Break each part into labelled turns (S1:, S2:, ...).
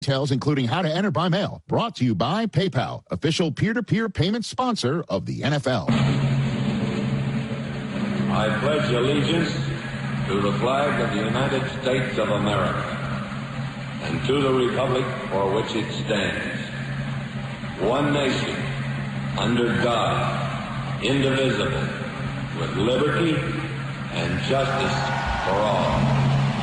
S1: Details, including how to enter by mail. Brought to you by PayPal, official peer-to-peer payment sponsor of the NFL.
S2: I pledge allegiance to the flag of the United States of America and to the republic for which it stands, one nation, under God, indivisible, with liberty and justice for all.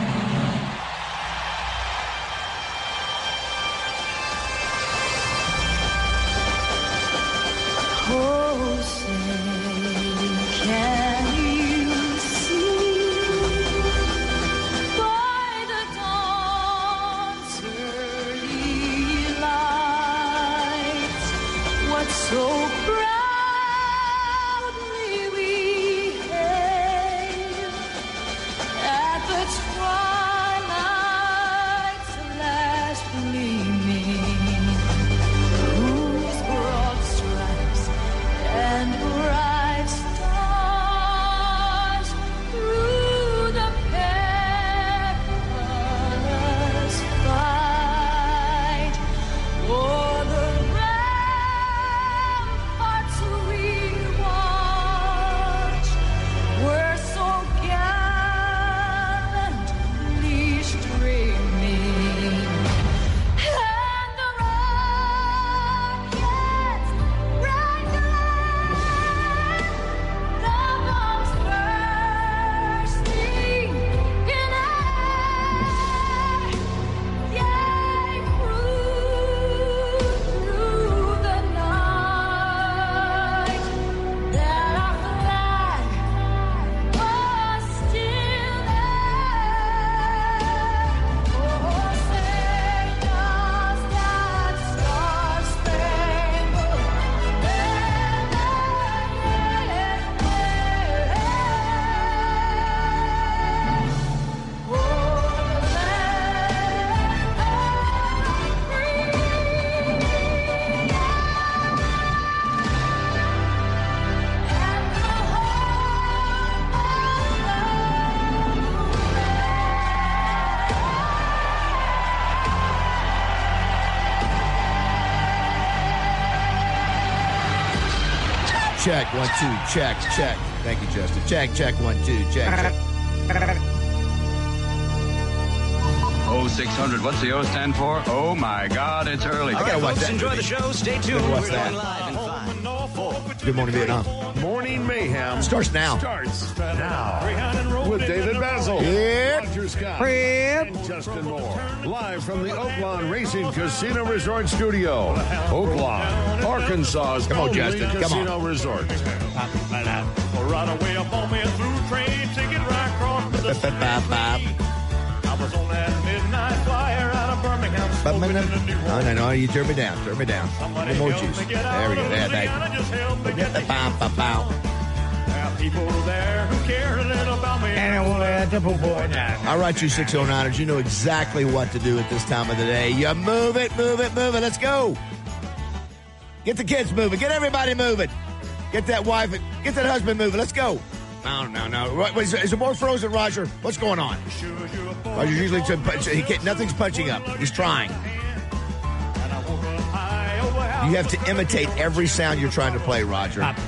S3: Oh, say, can you see by the dawn's early light what so proudly we hailed at the twilight's last gleaming, whose broad stripes and bright stars through the perilous fight o'er the ramparts we watched were so gallantly streaming, and the rockets bright glare, the bombs bursting in air, gave proof through the night that our flag was still there. Oh, say does that star-spangled
S4: Check, 1, 2, check. Thank you, Justin. Check, 1, 2, check.
S5: 0600. What's the O stand for? Oh my God, it's early.
S4: I gotta watch that.
S6: Enjoy
S4: movie.
S6: the show. Stay tuned.
S4: What's
S6: We're
S4: that?
S6: going live in 5, 4.
S4: Good Morning Vietnam.
S7: Morning Mayhem
S4: Starts now.
S7: starts now with David Basil,
S4: Yep.
S7: Roger Scott,
S4: Yep.
S7: and Justin Moore. Live from the Oaklawn Racing Casino Resort Studio. Oaklawn, Arkansas's
S4: Come on,
S7: only
S4: Justin. Come on.
S7: casino resort.
S8: Right away up on me a through train ticket right across the street. I was on that midnight flyer out of Birmingham.
S4: No, you turn me down. One more juice. There we go. There, thank you. Bow.
S8: There are people there who care a little about me.
S4: All right, you 609ers, you know exactly what to do at this time of the day. You move it. Let's go. Get the kids moving. Get everybody moving. Get that wife, get that husband moving. Let's go. No. Is there more frozen, Roger? What's going on? Roger's usually nothing's punching up. He's trying. You have to imitate every sound you're trying to play, Roger. Here,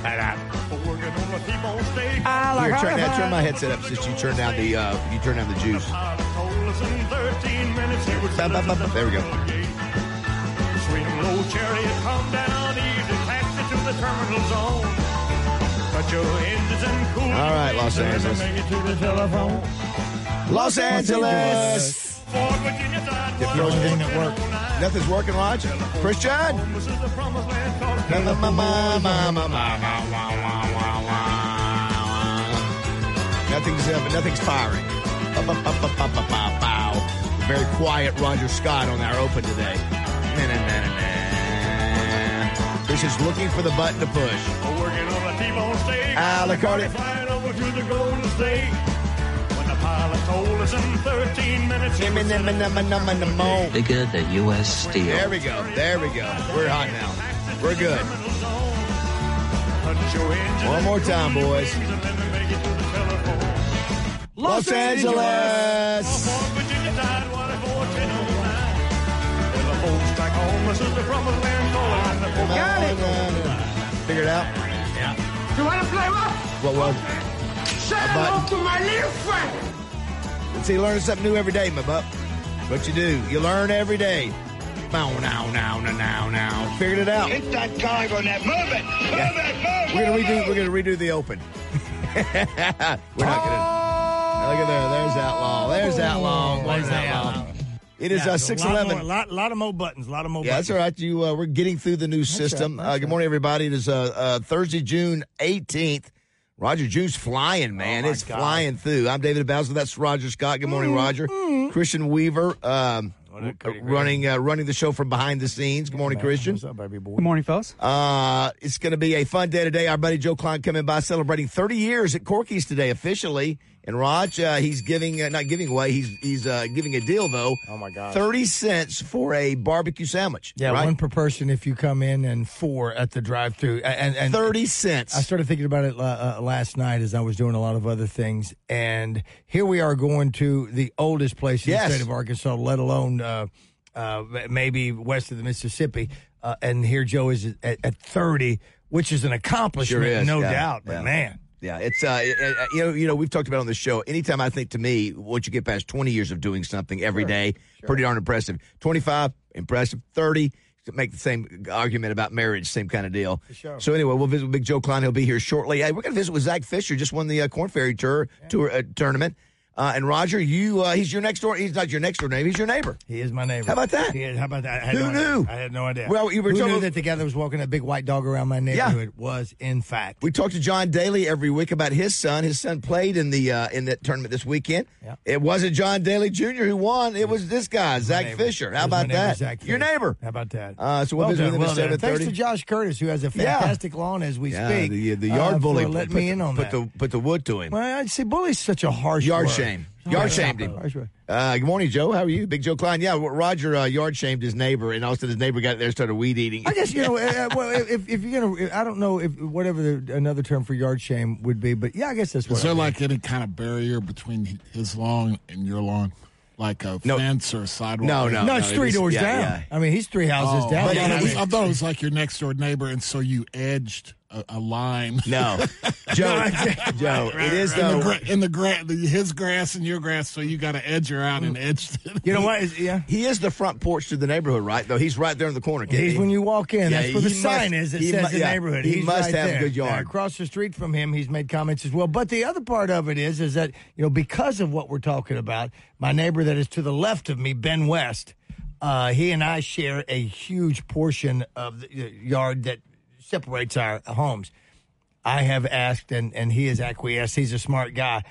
S4: turn my headset up since you turn down the juice. There we go.
S8: Swing low chariot, come down easy, taxi to the terminal zone. Cut your engines and cool.
S4: All right, Los Angeles.
S8: Make it to the telephone.
S4: Los Angeles.
S8: Fort Virginia side.
S4: Get frozen at work. Nothing's working, Roger. Christian.
S8: This is the promised land called
S4: Nothing's firing. Very quiet Roger Scott on our open today. Chris is looking for the button to push.
S8: working on a T-bone steak.
S4: Alicardi.
S8: Flying over to the Golden State. When the pilot told us in 13 minutes.
S9: Bigger than U.S. Steel.
S4: There we go. We're hot now. We're good. One more time, boys. Los Angeles.
S8: home. My sister from a land calling.
S4: Got it. Figure it out.
S8: Yeah.
S9: You want to play what?
S4: What was?
S9: Say hello to my little friend.
S4: See, you learn something new every day, my buck. What you do, you learn every day. Now. Figured it out.
S6: Hit that conga on that. Move it.
S4: We're gonna redo the open. We're not gonna. Look at there. There's Outlaw. There's Outlaw. There's Outlaw. It is 6:11.
S10: A lot of more buttons. A lot of more
S4: Yeah,
S10: buttons.
S4: that's all right. We're getting through the new system. Good morning, everybody. It is Thursday, June 18th. Roger, June's flying, man. It's flying through. I'm David Bowser. That's Roger Scott. Good morning, Roger. Christian Weaver, running the show from behind the scenes. Good morning, Christian.
S10: What's up, baby boy?
S11: Good morning, fellas.
S4: It's going to be a fun day today. Our buddy Joe Klein coming by, celebrating 30 years at Corky's today officially. And Raj, he's giving not giving away. He's giving a deal though.
S10: Oh my God!
S4: 30 cents for a barbecue sandwich.
S10: Yeah,
S4: right?
S10: one per person if you come in, and 4 at the drive-through. And
S4: 30 cents.
S10: I started thinking about it last night as I was doing a lot of other things, and here we are going to the oldest place in the state of Arkansas, let alone maybe west of the Mississippi. And here Joe is at 30, which is an accomplishment,
S4: Sure is,
S10: no
S4: yeah.
S10: doubt. But man.
S4: Yeah, it's we've talked about it on the show. Anytime I think to me, once you get past 20 years of doing something every day, pretty darn impressive. 25, impressive. 30, make the same argument about marriage, same kind of deal.
S10: Sure.
S4: So anyway, we'll visit with Big Joe Klein. He'll be here shortly. Hey, we're going to visit with Zach Fisher. Just won the Corn Ferry Tour tournament. And Roger, he's your next door. He's not your next door neighbor. He's your neighbor.
S10: He is my neighbor.
S4: How about that?
S10: How about that? I had
S4: Who
S10: no
S4: knew?
S10: Idea. I had no idea.
S4: Well, you were
S10: Who
S4: talking
S10: knew that the guy that was walking that big white dog around my neighborhood was, in fact.
S4: We talk to John Daly every week about his son. His son played in that tournament this weekend.
S10: Yeah.
S4: It wasn't John Daly Jr. who won. It was this guy, Zach Fisher. How about that? Your neighbor.
S10: How about that?
S4: So we'll visit with him at 7:30.
S10: Thanks to Josh Curtis, who has a fantastic lawn as we speak.
S4: The yard bully.
S10: For letting me in on that.
S4: Put the wood to him.
S10: Well, I'd say bully's such a harsh
S4: Yard
S10: word.
S4: shame. Yard shamed him.
S10: Harsh word.
S4: Good morning, Joe. How are you? Big Joe Klein. Yeah, Roger yard shamed his neighbor, and also his neighbor got there and started weed eating.
S10: I guess, well, if you're going to, I don't know if whatever another term for yard shame would be, but yeah, I guess that's what
S12: Is there like any kind of barrier between his lawn and your lawn? Like a fence or a sidewalk?
S10: No, it's 3 doors down.
S4: Yeah.
S10: I mean, he's 3 houses down.
S12: I thought it was like your next door neighbor, and so you edged a line.
S4: No, Joe. It is though
S12: in the his grass and your grass, so you got to edge her out and edge.
S10: You know what?
S4: He is the front porch to the neighborhood, right? Though he's right there in the corner.
S10: He's when you walk in.
S4: Yeah,
S10: That's where the
S4: he
S10: sign
S4: must-
S10: is. It
S4: he
S10: says
S4: mu-
S10: the
S4: yeah,
S10: neighborhood.
S4: he
S10: He's
S4: must
S10: right
S4: have a
S10: there.
S4: good yard.
S10: Across the street from him, he's made comments as well. But the other part of it is that because of what we're talking about, my neighbor that is to the left of me, Ben West, he and I share a huge portion of the yard that separates our homes. I have asked, and he has acquiesced. He's a smart guy.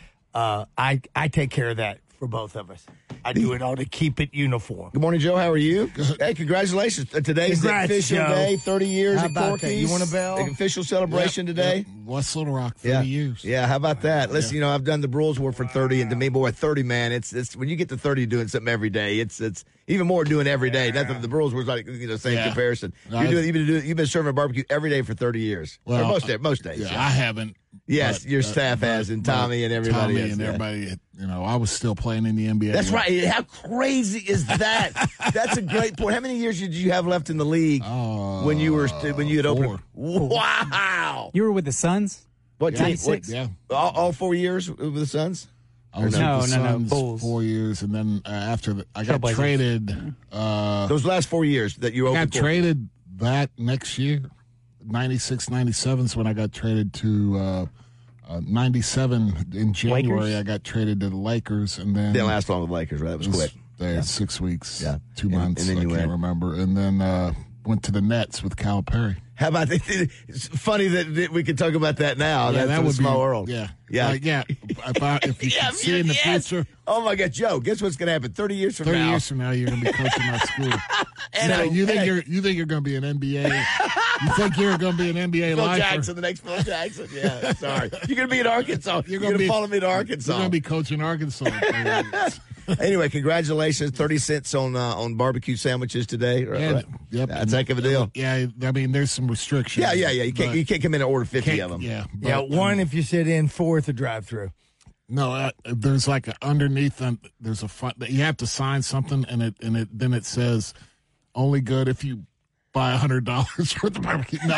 S10: I take care of that for both of us. I do it all to keep it uniform.
S4: Good morning, Joe. How are you? Hey, congratulations. Today's
S10: Congrats,
S4: the official
S10: Joe.
S4: day, 30 years
S10: How
S4: at
S10: about that?
S4: Corky's.
S10: You want a bell?
S4: The official celebration today.
S12: West Little Rock, 30 years.
S4: Yeah, how about that? Listen, I've done the Brewers War for 30, and to me, boy, 30, man, it's when you get to 30 doing something every day, it's even more doing every day. Nothing. The Brewers was like same comparison. You've been serving barbecue every day for 30 years.
S12: Well,
S4: Or most days.
S12: Yeah, I haven't.
S4: Yes, your staff has, and Tommy and everybody has.
S12: Everybody, I was still playing in the NBA.
S4: That's right. How crazy is that? That's a great point. How many years did you have left in the league when you had opened? Wow.
S11: You were with the Suns?
S4: What team?
S11: 96?
S12: Yeah.
S4: All 4 years with the Suns?
S12: I was
S11: No,
S12: with the
S11: no,
S12: Suns
S11: Bulls.
S12: 4 years, and then after I got
S10: Trailblazers.
S12: traded.
S4: Those last 4 years that you
S12: I
S4: opened.
S12: got traded that next year, 96, 97 is when I got traded to 97 in January.
S11: Lakers?
S12: I got traded to the Lakers, and then
S4: Didn't last long with the Lakers, right? That was quick.
S12: There 6 weeks,
S4: Yeah.
S12: 2
S4: And-
S12: months.
S4: and then
S12: I
S4: you
S12: can't
S4: went.
S12: remember, and then went to the Nets with Calipari.
S4: How about that? It's funny that we could talk about that now.
S12: Yeah,
S4: That's
S12: that
S4: a
S12: would
S4: small
S12: be,
S4: world.
S12: Yeah,
S4: Yeah.
S12: If you can see in the future,
S4: Oh my God, Joe! Guess what's going to happen 30 years from
S12: 30
S4: now?
S12: years from now, you're going to be coaching our school.
S4: And
S12: Now, you think
S4: and-
S12: you're going to be an NBA? You think you're going to be an NBA
S4: Phil
S12: lifer?
S4: Jackson, the next Phil Jackson. Yeah, sorry. You're going to be in Arkansas. You're going to follow me to Arkansas.
S12: You're going to be coaching Arkansas.
S4: Anyway, congratulations! 30 cents on barbecue sandwiches today. Right?
S12: Yep.
S4: That's a heck of a deal.
S12: Yeah, I mean, there's some restrictions.
S4: Yeah. You can't come in and order 50 of them.
S12: Yeah.
S10: Yeah,
S12: but,
S10: one if you sit in, 4 at the drive-through.
S12: No, there's like underneath them. There's a fun. You have to sign something, and then it says only good if you buy $100 worth of barbecue. No.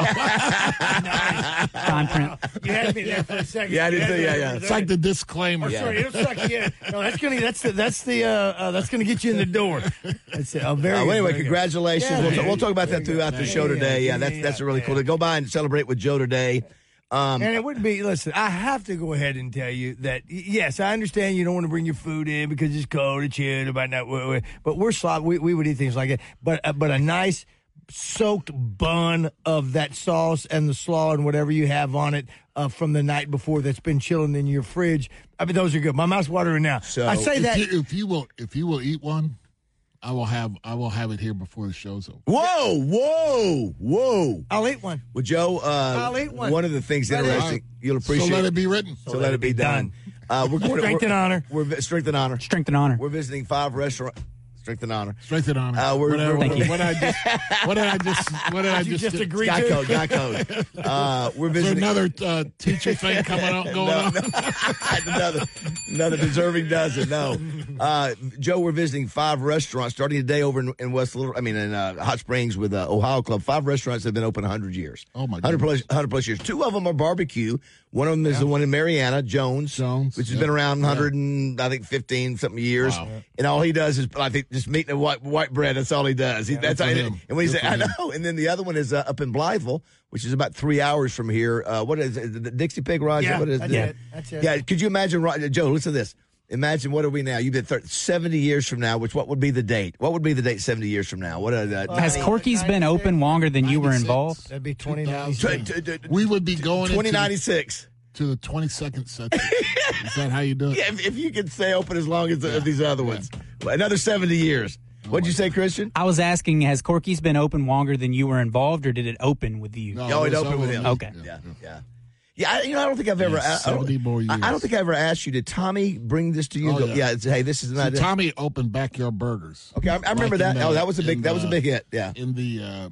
S11: Fine print.
S10: You had me there for a second.
S4: Yeah, I did too. Yeah.
S12: It's like the disclaimer.
S10: Oh, sorry, it'll suck you in. No, that's gonna get you in the door. That's it. Oh, very good,
S4: anyway,
S10: very good.
S4: congratulations.
S10: Yeah,
S4: we'll talk about that throughout the show today. Yeah, that's really cool. To go by and celebrate with Joe today.
S10: And it wouldn't be, listen, I have to go ahead and tell you that, yes, I understand you don't want to bring your food in because it's cold and chilled, but we're slob. We would eat things like it. But a nice soaked bun of that sauce and the slaw and whatever you have on it from the night before that's been chilling in your fridge. I mean, those are good. My mouth's watering now.
S4: So
S10: I say that.
S12: If you will eat one, I will have it here before the show's over.
S4: Whoa.
S10: I'll eat one.
S4: Well, Joe,
S10: I'll eat one.
S4: One of the things interesting, you'll appreciate.
S12: So let it be written.
S4: So let it be done. We're going
S10: Strength and honor.
S4: We're strength and honor.
S11: Strength and honor.
S4: We're visiting 5 restaurants. Strength and honor.
S12: Strength and honor.
S11: Thank you.
S12: What did I just
S10: agree
S4: Geico. We're
S12: Is there
S4: visiting
S12: another teacher thing going on?
S4: another deserving dozen. No, Joe, we're visiting 5 restaurants starting today over in Hot Springs with Ohio Club. 5 restaurants that have been open 100 years.
S12: Oh my
S4: 100 plus years. 2 of them are barbecue. One of them is the one in Mariana, Jones, which has been around 115 something years.
S12: Wow.
S4: And all he does is, I think, just meat and white bread. That's all he does. That's how. And when he said, I know. And then the other one is up in Blytheville, which is about 3 hours from here. What is it? The Dixie Pig, Roger?
S10: Yeah,
S4: What is
S10: that's
S4: it?
S10: it. That's it.
S4: Yeah. Could you imagine, Joe? Listen to this. Imagine, what are we now? You've been 70 years from now. What would be the date? What would be the date 70 years from now?
S11: Has Corky's been open longer than you were involved?
S10: That'd be 2096.
S12: We would be going
S4: 2096
S12: to the 22nd century. Is that how you do it?
S4: Yeah, if you can stay open as long as these other ones. Another 70 years. What'd you say, Christian?
S11: I was asking, has Corky's been open longer than you were involved, or did it open with you?
S4: No, it opened with him.
S11: Okay.
S4: Yeah. I don't think I've ever.
S12: 70 more years.
S4: I don't think I ever asked you. Did Tommy bring this to you?
S12: Oh,
S4: Hey, this is not.
S12: Tommy opened Backyard Burgers.
S4: Okay, I remember that. That was a big. That was a big hit. Yeah.
S12: In the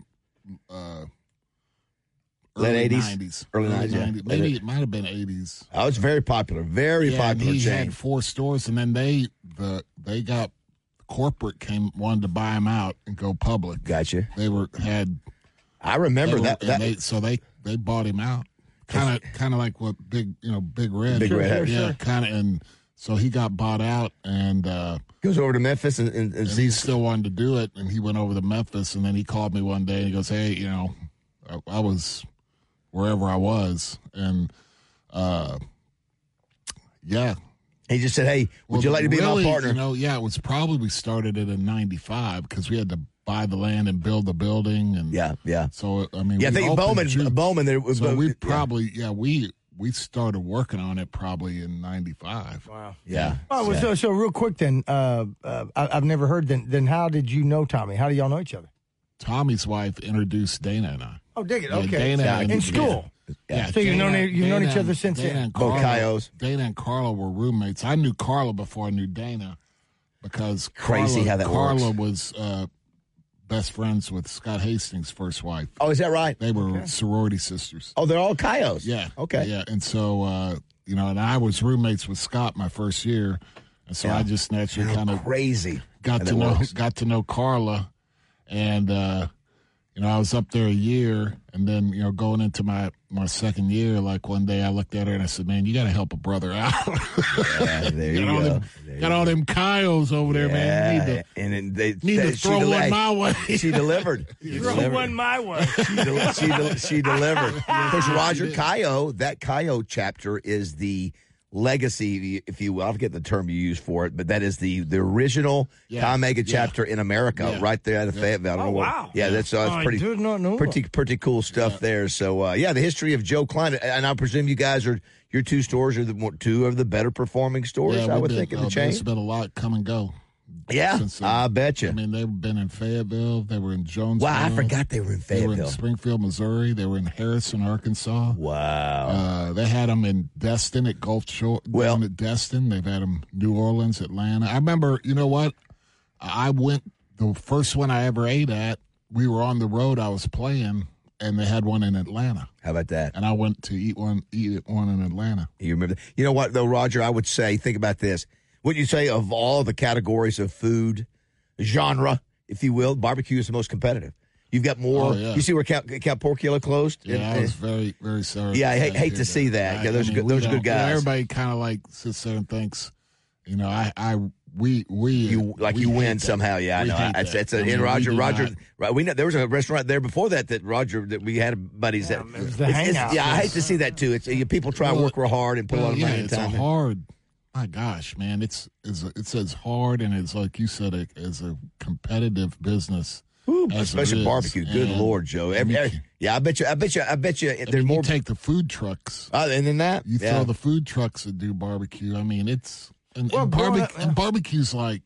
S4: late
S12: early
S4: 80s,
S12: 90s.
S4: early 90s. Yeah.
S12: Maybe it might have been 80s.
S4: Oh, it's very popular. Very popular
S12: He
S4: chain.
S12: had 4 stores, and then they got corporate wanted to buy them out and go public.
S4: Gotcha. I remember that.
S12: They bought him out. Kind of like what Big Red.
S4: Big Red.
S12: Yeah, kind of. And so he got bought out and
S4: goes over to Memphis and
S12: he still wanted to do it. And he went over to Memphis, and then he called me one day and he goes, "Hey, I was wherever I was, and yeah."
S4: He just said, "Hey, would you like to be my partner?"
S12: It was probably we started it in '95 because we had to buy the land and build the building, and
S4: yeah.
S12: So I
S4: I think Bowman. There was.
S12: So we probably we started working on it probably in '95.
S10: Wow.
S4: Yeah.
S10: Oh, so real quick then, I've never heard. Then how did you know Tommy? How do y'all know each other?
S12: Tommy's wife introduced Dana and I.
S10: Oh, dig it.
S12: Yeah,
S10: Okay.
S12: Dana
S10: in school.
S12: Yeah.
S10: So you've known each other since then.
S4: Both Cayos.
S12: Dana and Carla were roommates. I knew Carla before I knew Dana because
S4: Crazy how that
S12: Carla
S4: works.
S12: was best friends with Scott Hastings' first wife.
S4: Oh, is that right?
S12: They were sorority sisters.
S4: Oh, they're all Cayos.
S12: Yeah.
S4: Okay.
S12: Yeah, and so and I was roommates with Scott my first year, and so I just naturally kind of
S4: crazy
S12: got to know Carla, and I was up there a year, and then going into my second year, like one day I looked at her and I said, "Man, you got to help a brother out."
S4: Yeah, there you go.
S12: Got all them Cayos over there, man.
S4: Need
S12: to throw one my way.
S4: She delivered.
S10: Throw one my way.
S4: She delivered. Of course, Roger Cayo, that Cayo chapter is the legacy, if you will. I forget the term you use for it, but that is the original Chi Omega chapter in America, right there out of Fayetteville.
S10: Oh, wow.
S4: Yeah, that's
S10: did not know
S4: pretty cool stuff there. So, the history of Joe Klein, and I presume you guys your 2 stores are two of the better performing stores, I would think, in the chain.
S12: There's been a lot come and go.
S4: Yeah, I bet you.
S12: I mean, they've been in Fayetteville. They were in Jonesboro.
S4: Wow, I forgot they were in Fayetteville.
S12: They were in Springfield, Missouri. They were in Harrison, Arkansas.
S4: Wow.
S12: They had them in Destin at Gulf Shore. Down at Destin. They've had them New Orleans, Atlanta. I remember, you know what? The first one I ever ate at, we were on the road. I was playing, and they had one in Atlanta.
S4: How about that?
S12: And I went to eat one in Atlanta.
S4: You remember that? You know what, though, Roger? I would say, think about this. Would you say of all the categories of food, genre, if you will, barbecue is the most competitive. You've got more.
S12: Oh, yeah.
S4: You see where Count Porcula closed?
S12: Yeah, I was very, very sorry.
S4: Yeah, I
S12: about
S4: hate to see that. Yeah, those are
S12: we
S4: good
S12: don't-
S4: guys.
S12: Everybody kind of like sits there and thinks, you know, we
S4: you
S12: hate
S4: win
S12: that.
S4: somehow. Yeah, I
S12: We
S4: know.
S12: hate
S4: It's
S12: that.
S4: and
S12: I mean,
S4: Roger,
S12: we do
S4: Roger.
S12: not-
S4: Right, we know there was a restaurant there before that Roger that we had buddies that.
S10: it was the hangout.
S4: Yeah, I hate to see that too. It's people try to work real hard and put a lot of money and
S12: it's
S4: time.
S12: a hard. My gosh, man, it's as hard and it's like you said, as a competitive business.
S4: Ooh,
S12: as
S4: especially
S12: it is.
S4: barbecue. Good
S12: And
S4: Lord, Joe.
S12: I mean,
S4: Yeah, I bet you. There's more.
S12: You take the food trucks.
S4: And then that
S12: You throw the food trucks that do barbecue. I mean, it's and barbecue's like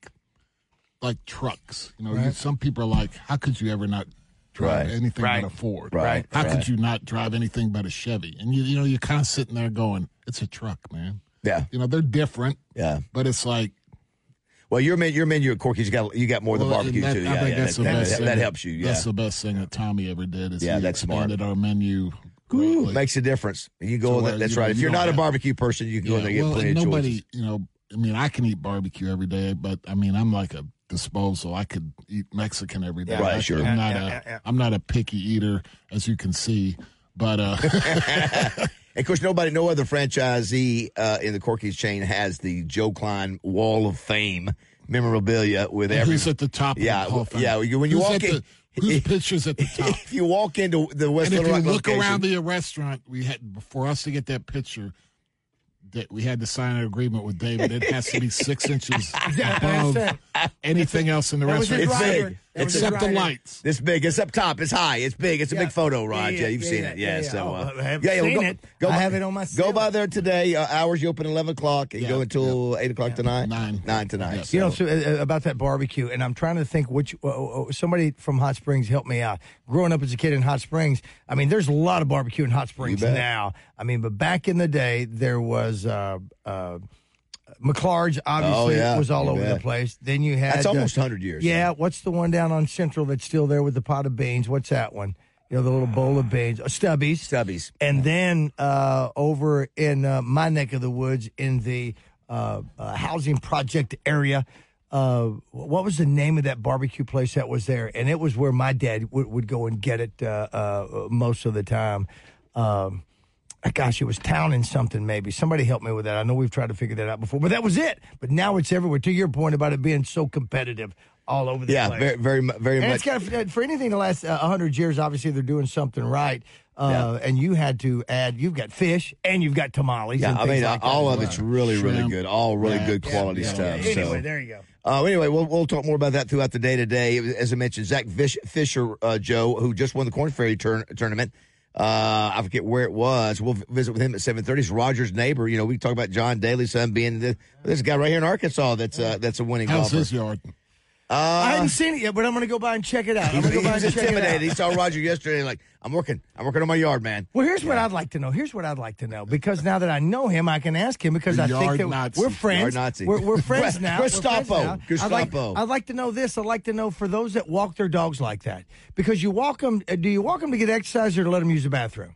S12: trucks. You know, some people are like, how could you ever not drive anything but a Ford?
S4: Right.
S12: How could you not drive anything but a Chevy? And you know, you're kind of sitting there going, it's a truck, man.
S4: Yeah.
S12: You know, they're different.
S4: Yeah.
S12: But it's like.
S4: Well, your menu at Corky's you got more of the barbecue too.
S12: I think that's the best thing.
S4: That helps you. Yeah.
S12: That's the best thing that Tommy ever did. Is he
S4: that's smart.
S12: expanded our menu.
S4: Ooh, makes a difference. You go. That's right. If you're not a barbecue person, you can go there and get plenty of choices.
S12: You know, I mean, I can eat barbecue every day, but I mean, I'm like a disposal. I could eat Mexican every day.
S4: Right, sure.
S12: I'm not a picky eater, as you can see. But
S4: of course, no other franchisee in the Corky's chain has the Joe Klein Wall of Fame memorabilia with every.
S12: Who's at the top?
S4: Yeah,
S12: of the whole thing?
S4: yeah. When you walk in,
S12: whose picture's at the top?
S4: If you walk into the West
S12: and if
S4: Little
S12: you
S4: Rock
S12: look
S4: location,
S12: around the restaurant, for us to get that picture, that we had to sign an agreement with David. It has to be 6 inches above anything else in the restaurant.
S4: It's big.
S12: Except the lights.
S4: It's big. It's up top. It's high. It's big. It's a big photo, Rod. Yeah, you've seen it. Yeah. So,
S10: I haven't seen it. I have it on my.
S4: Go by there today. Hours you open 11 o'clock. And you go until 8 o'clock tonight. 9 tonight.
S10: You know, about that barbecue, and I'm trying to think which somebody from Hot Springs helped me out. Growing up as a kid in Hot Springs, I mean, there's a lot of barbecue in Hot Springs now. I mean, but back in the day, there was. McLard's obviously was all over the place. Then you had
S4: that's almost 100 years.
S10: Yeah, what's the one down on Central that's still there with the pot of beans? What's that one? You know, the little bowl of beans, Stubby's. And then over in my neck of the woods in the housing project area, what was the name of that barbecue place that was there? And it was where my dad would go and get it most of the time. Gosh, it was Town and something maybe. Somebody help me with that. I know we've tried to figure that out before, but that was it. But now it's everywhere. To your point about it being so competitive all over the place.
S4: Yeah, very much.
S10: And it's got for anything the last 100 years, obviously they're doing something right. And you had to add, you've got fish and you've got tamales.
S4: Yeah,
S10: and
S4: I mean,
S10: like
S4: all of it's really good. All really good quality stuff.
S10: Anyway,
S4: so.
S10: there you go.
S4: Anyway, we'll talk more about that throughout the day today. As I mentioned, Zach Fisher, Joe, who just won the Corn Ferry tournament. I forget where it was. We'll visit with him at 7:30. It's Roger's neighbor. You know, we talk about John Daly's son being this guy right here in Arkansas. That's a winning golfer.
S12: How's his yard?
S10: I hadn't seen it yet, but I'm going to go by and check it out.
S4: He was intimidated. He saw Roger yesterday. Like, I'm working on my yard, man.
S10: Well, here's what I'd like to know. Because now that I know him, I can ask him because I think that we're friends. We're friends now.
S4: Gestapo.
S10: I'd like to know this. I'd like to know for those that walk their dogs like that. Because you walk them. Do you walk them to get exercise or to let them use the bathroom?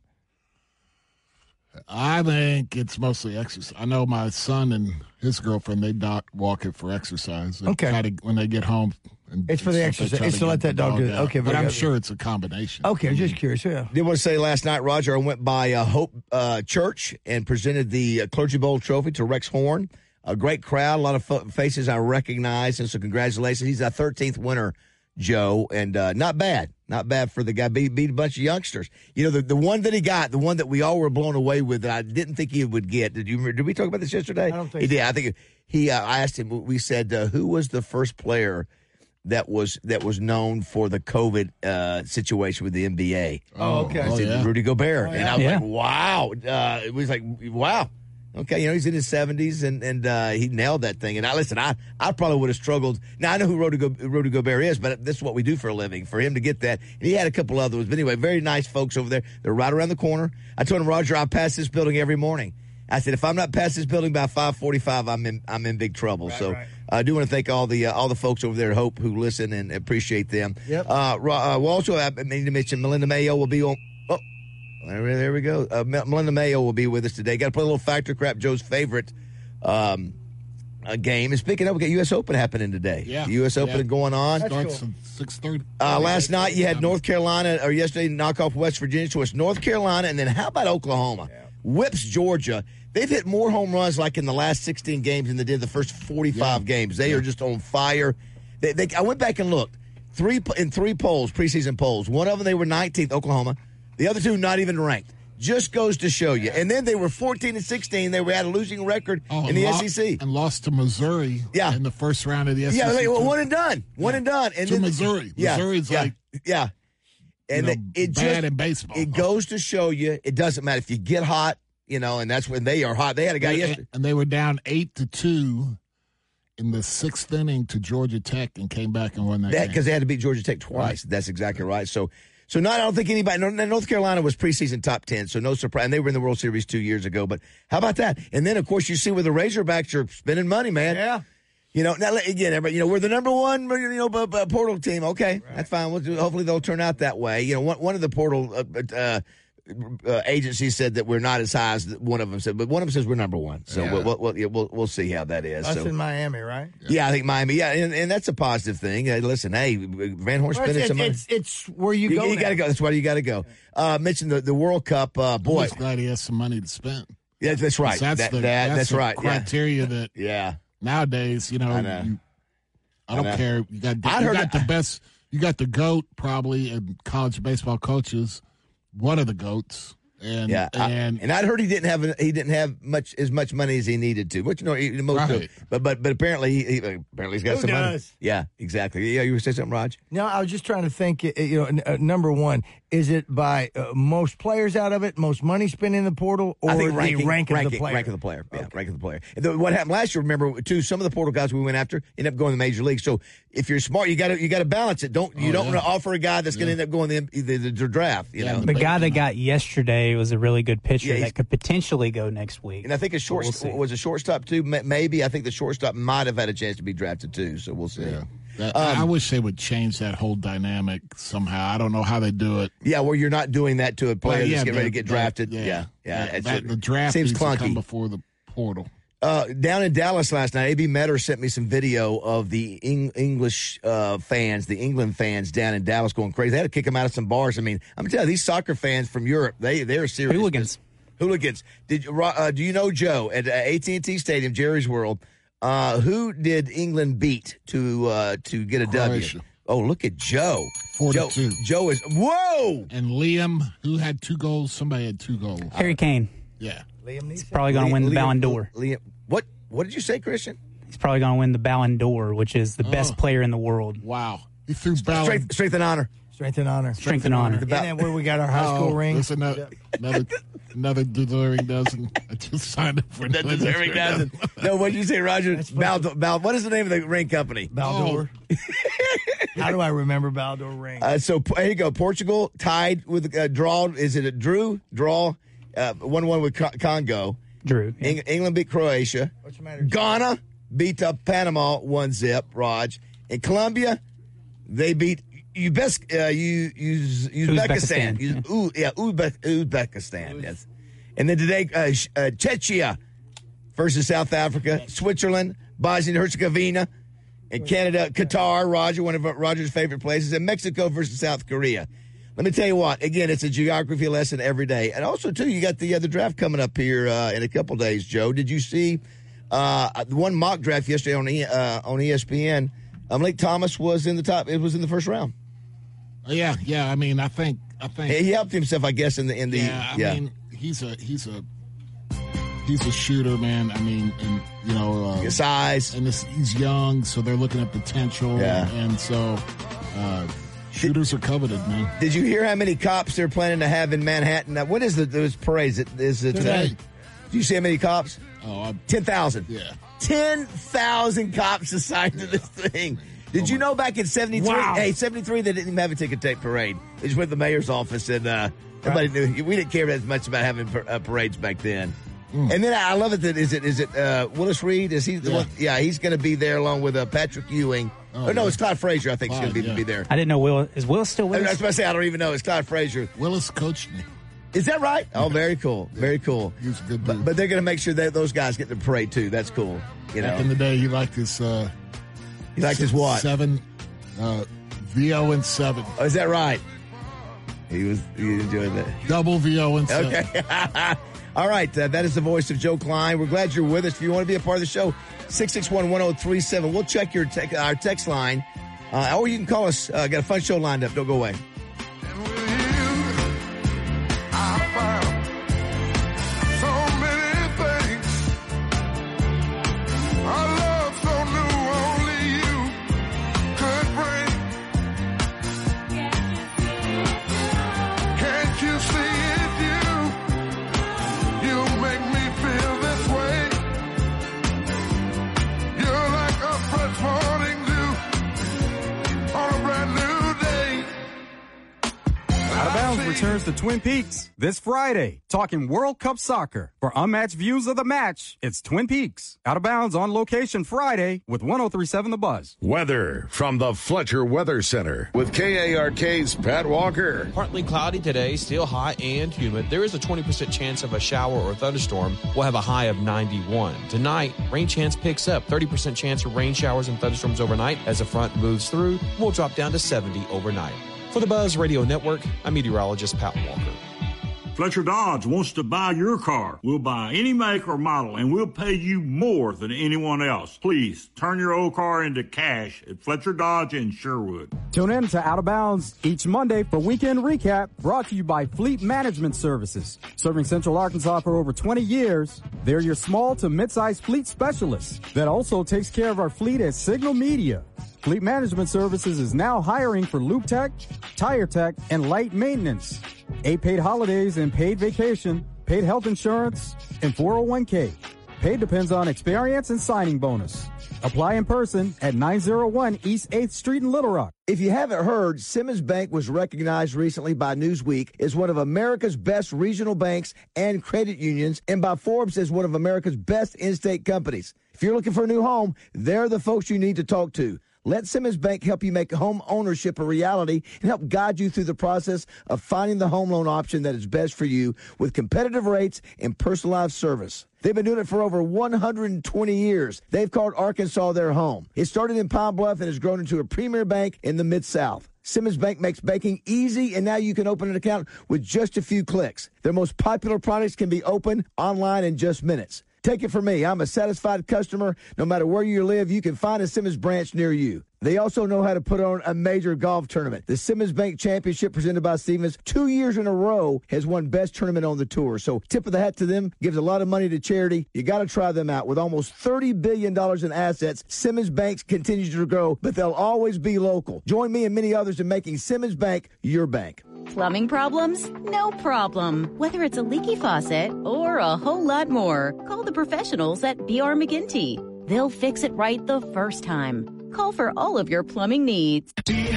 S12: I think it's mostly exercise. I know my son and his girlfriend, they walk it for exercise. They try to, when they get home.
S10: It's for the exercise. It's to let that dog do it. Okay,
S12: but I'm sure it's a combination.
S10: Okay, I'm just curious. Yeah.
S4: Did want to say last night, Roger, I went by Hope Church and presented the Clergy Bowl trophy to Rex Horn. A great crowd, a lot of faces I recognize, and so congratulations. He's our 13th winner, Joe, and not bad. Not bad for the guy. Beat a bunch of youngsters. You know, the one that he got, the one that we all were blown away with that I didn't think he would get. Did we talk about this yesterday?
S10: I don't think
S4: he
S10: so.
S4: did. I think I asked him, we said, who was the first player that was known for the COVID situation with the NBA?
S10: Oh, okay.
S4: I said, Rudy Gobert. And I was like, wow. It was like, wow. Okay, you know, he's in his 70s, and he nailed that thing. And I probably would have struggled. Now, I know who Rudy Gobert is, but this is what we do for a living. For him to get that, and he had a couple other ones. But anyway, very nice folks over there. They're right around the corner. I told him, Roger, I pass this building every morning. I said, if I'm not past this building by 5:45, I'm in big trouble. Right. I do want to thank all the folks over there at Hope who listen and appreciate them.
S10: Yep.
S4: We'll also have, I need to mention Melinda Mayo will be on. There we go. Melinda Mayo will be with us today. Got to play a little Factor Crap, Joe's favorite game. And speaking of, we got U.S. Open happening today.
S12: Yeah.
S4: The U.S. Open going on.
S12: Starts at 6:30.
S4: Last night you had North Carolina, or yesterday knock off West Virginia. So it's North Carolina, and then how about Oklahoma? Whips Georgia. They've hit more home runs like in the last 16 games than they did the first 45 games. They are just on fire. I went back and looked. In three polls, preseason polls. One of them they were 19th, Oklahoma. The other two not even ranked. Just goes to show you. And then they were 14 and 16. They were at a losing record in the SEC.
S12: And lost to Missouri in the first round of the SEC.
S4: Yeah, one and done. One and done. And
S12: to Missouri. Missouri's
S4: And
S12: it bad in baseball.
S4: It goes to show you it doesn't matter if you get hot, and that's when they are hot. They had a guy yesterday.
S12: And they were down 8-2 in the sixth inning to Georgia Tech and came back and won that game.
S4: Because they had to beat Georgia Tech twice. Right. That's exactly right. So I don't think anybody. North Carolina was preseason top 10, so no surprise. And they were in the World Series 2 years ago. But how about that? And then, of course, you see where the Razorbacks are spending money, man.
S10: Yeah.
S4: Now again, everybody, we're the number one, portal team. Okay, that's fine. Hopefully they'll turn out that way. One of the portal agencies said that we're not as high as one of them said, but one of them says we're number one. So we'll see how that is.
S10: That's in Miami, right?
S4: Yeah, I think Miami. Yeah, and that's a positive thing. Listen, hey, Van Horn spending some money.
S10: It's where you go.
S4: You got to go. That's why you got to go. Mentioned the World Cup. Boy,
S12: I'm just glad he has some money to spend.
S4: Yeah, that's right.
S12: That's
S4: right.
S12: Criteria that.
S4: Yeah.
S12: Nowadays, I don't care. You got the best. You got the GOAT probably in college baseball coaches. One of the GOATs. And
S4: I'd heard he didn't have as much money as he needed to. But but apparently he's got some money. Yeah, exactly. Yeah, you were saying something, Raj?
S10: No, I was just trying to think. Number one, is it by most players out of it, most money spent in the portal, or
S4: I think
S10: rank of the player?
S4: Rank of the player. Yeah, rank of the player. And what happened last year? Remember, too, some of the portal guys we went after ended up going to the major league. So if you're smart, you got to balance it. Don't want to offer a guy that's going to end up going the draft.
S11: The guy that got yesterday was a really good pitcher that could potentially go next week.
S4: And I think was a shortstop too. Maybe I think the shortstop might have had a chance to be drafted too. So we'll see.
S12: Yeah. I wish they would change that whole dynamic somehow. I don't know how they do it.
S4: Yeah, where you're not doing that to a player that's getting ready to get drafted.
S12: The draft
S4: seems
S12: needs
S4: clunky.
S12: to come before the portal.
S4: Down in Dallas last night, A.B. Metter sent me some video of the English fans, the England fans down in Dallas going crazy. They had to kick them out of some bars. I mean, I'm telling you, these soccer fans from Europe, they're serious. Hooligans. Do you know, Joe, at AT&T Stadium, Jerry's World, who did England beat to get a
S12: Croatia.
S4: W? Oh, look at Joe.
S12: 42.
S4: Joe is, whoa!
S12: And Liam, who had 2 goals? Somebody had 2 goals.
S11: Harry Kane.
S12: Yeah.
S11: He's probably going to win the Ballon d'Or.
S4: What did you say, Christian?
S11: He's probably going to win the Ballon d'Or, which is the best player in the world.
S12: Wow. He threw Ballon.
S4: Strength and honor.
S10: Strength and honor.
S11: Strength and honor.
S10: And then where we got our high school ring.
S12: That's another deserving dozen. I just signed up for another
S4: deserving dozen. No, what did you say, Roger? What is the name of the ring company?
S10: Baldor. How do I remember Baldor ring?
S4: So here you go. Portugal tied with draw. Is it a draw? 1-1 with Congo.
S11: Drew.
S4: Yeah. England beat Croatia.
S10: What's the matter?
S4: Ghana beat Panama 1-0. Raj. In Colombia, they beat Uzbekistan. Uzbekistan. Yes. And then today, Czechia versus South Africa, Switzerland, Bosnia and Herzegovina, and Canada, Qatar, Roger, one of Roger's favorite places, and Mexico versus South Korea. Let me tell you what. Again, it's a geography lesson every day, and also too, you got the draft coming up here in a couple days. Joe, did you see the one mock draft yesterday on ESPN? Malik Thomas was in the top. It was in the first round.
S12: Yeah. I mean, I think
S4: he helped himself, I guess. I
S12: mean, he's a shooter, man. I mean, and
S4: size,
S12: and he's young, so they're looking at potential.
S4: Yeah.
S12: And so shooters are coveted, man.
S4: Did you hear how many cops they're planning to have in Manhattan? Now, what is those parades? Is it today? Do you see how many cops? 10,000.
S12: Yeah.
S4: 10,000 cops assigned to this thing. Did you know back in 73?
S10: Wow.
S4: Hey, 73, they didn't even have a ticket tape parade. They just went to the mayor's office, and everybody knew. We didn't care as much about having parades back then. And then I love it that is it Willis Reed? Is he the one? Yeah, he's going to be there along with Patrick Ewing. No, it's Clyde Frazier. I think is going to be there.
S11: I didn't know Will. Is Will still with us?
S4: I was about to say I don't even know. It's Clyde Frazier.
S12: Willis coached me.
S4: Is that right? Oh, very cool. Very cool.
S12: He's a good dude.
S4: But they're going to make sure that those guys get the parade, too. That's cool. You know,
S12: Back in the day, he liked his...
S4: he liked his what?
S12: 7, VO and 7.
S4: Oh, is that right? He was enjoying that.
S12: Double VO and 7.
S4: Okay. All right. That is the voice of Joe Klein. We're glad you're with us. If you want to be a part of the show, 661-1037. We'll check our text line. Or you can call us. Got a fun show lined up. Don't go away.
S13: Returns to Twin Peaks this Friday, talking World Cup soccer. For unmatched views of the match, it's Twin Peaks. Out of Bounds on location Friday with 103.7 The Buzz.
S7: Weather from the Fletcher Weather Center with KARK's Pat Walker.
S14: Partly cloudy today, still hot and humid. There is a 20% chance of a shower or thunderstorm. We'll have a high of 91. Tonight, rain chance picks up. 30% chance of rain showers and thunderstorms overnight. As the front moves through, we'll drop down to 70 overnight. For the Buzz Radio Network, I'm meteorologist Pat Walker.
S15: Fletcher Dodge wants to buy your car. We'll buy any make or model, and we'll pay you more than anyone else. Please turn your old car into cash at Fletcher Dodge in Sherwood.
S13: Tune in to Out of Bounds each Monday for Weekend Recap, brought to you by Fleet Management Services. Serving Central Arkansas for over 20 years, they're your small to mid-sized fleet specialist that also takes care of our fleet at Signal Media. Fleet Management Services is now hiring for Loop Tech, Tire Tech, and light maintenance. 8 paid holidays and paid vacation, paid health insurance, and 401k. Pay depends on experience and signing bonus. Apply in person at 901 East 8th Street in Little Rock.
S4: If you haven't heard, Simmons Bank was recognized recently by Newsweek as one of America's best regional banks and credit unions, and by Forbes as one of America's best in-state companies. If you're looking for a new home, they're the folks you need to talk to. Let Simmons Bank help you make home ownership a reality and help guide you through the process of finding the home loan option that is best for you with competitive rates and personalized service. They've been doing it for over 120 years. They've called Arkansas their home. It started in Pine Bluff and has grown into a premier bank in the Mid-South. Simmons Bank makes banking easy, and now you can open an account with just a few clicks. Their most popular products can be opened online in just minutes. Take it from me. I'm a satisfied customer. No matter where you live, you can find a Simmons branch near you. They also know how to put on a major golf tournament. The Simmons Bank Championship presented by Stevens 2 years in a row has won best tournament on the tour. So tip of the hat to them. Gives a lot of money to charity. You got to try them out. With almost $30 billion in assets, Simmons Bank continues to grow, but they'll always be local. Join me and many others in making Simmons Bank your bank.
S16: Plumbing problems? No problem. Whether it's a leaky faucet or a whole lot more, call the professionals at B.R. McGinty. They'll fix it right the first time. Call for all of your plumbing needs.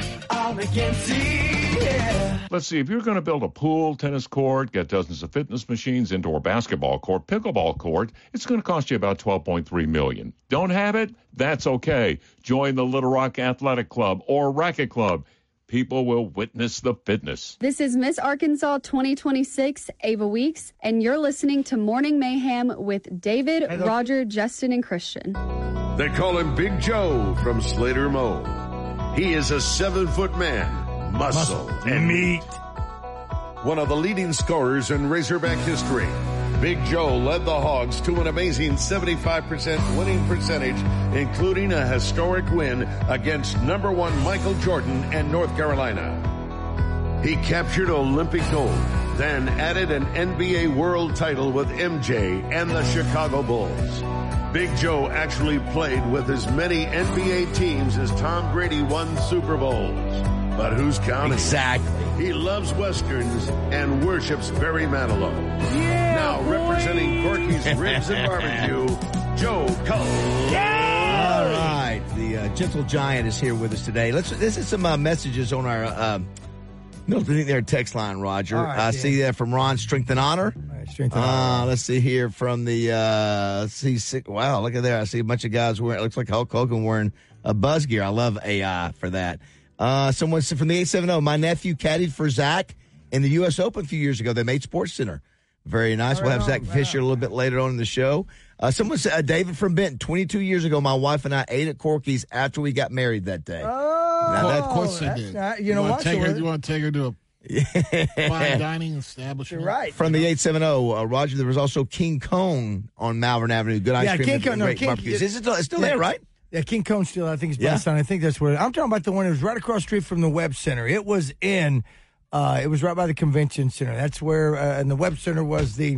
S17: Let's see, if you're going to build a pool, tennis court, get dozens of fitness machines, indoor basketball court, pickleball court, it's going to cost you about $12.3 million. Don't have it? That's okay. Join the Little Rock Athletic Club or Racket Club. People will witness the fitness.
S18: This is Miss Arkansas 2026, Ava Weeks, and you're listening to Morning Mayhem with David, Roger, Justin, and Christian.
S7: They call him Big Joe from Slater Moe. He is a 7-foot man, muscle and meat. One of the leading scorers in Razorback history. Big Joe led the Hogs to an amazing 75% winning percentage, including a historic win against number 1 Michael Jordan and North Carolina. He captured Olympic gold, then added an NBA world title with MJ and the Chicago Bulls. Big Joe actually played with as many NBA teams as Tom Brady won Super Bowls. But who's counting?
S4: Exactly.
S7: He loves Westerns and worships Barry Manilow.
S4: Yeah,
S7: now
S4: boy.
S7: Representing Corky's Ribs and Barbecue, Joe Cole.
S4: Yeah! All right. The Gentle Giant is here with us today. This is some messages on our their text line, Roger.
S10: Right,
S4: I see that from Ron, Strength and Honor.
S10: Right, Strength and Honor.
S4: Let's see here from the, wow, look at there. I see a bunch of guys wearing, it looks like Hulk Hogan wearing a buzz gear. I love AI for that. Someone said from the 870, my nephew caddied for Zach in the U.S. Open a few years ago. They made Sports Center. Very nice. We'll have Zach Fisher a little bit later on in the show. Someone said, David from Benton, 22 years ago, my wife and I ate at Corky's after we got married that day.
S12: Of course they did.
S10: You want
S12: to take her to a fine dining establishment?
S10: You're right.
S4: From the 870, Roger, there was also King Cone on Malvern Avenue. Good ice cream.
S10: King Cone.
S4: Great barbecues. It's still there, right?
S10: Yeah, King Cone still, I think, is based on. I think that's where. I'm talking about the one that was right across the street from the Webb Center. It was it was right by the convention center. That's where, and the Webb Center was the,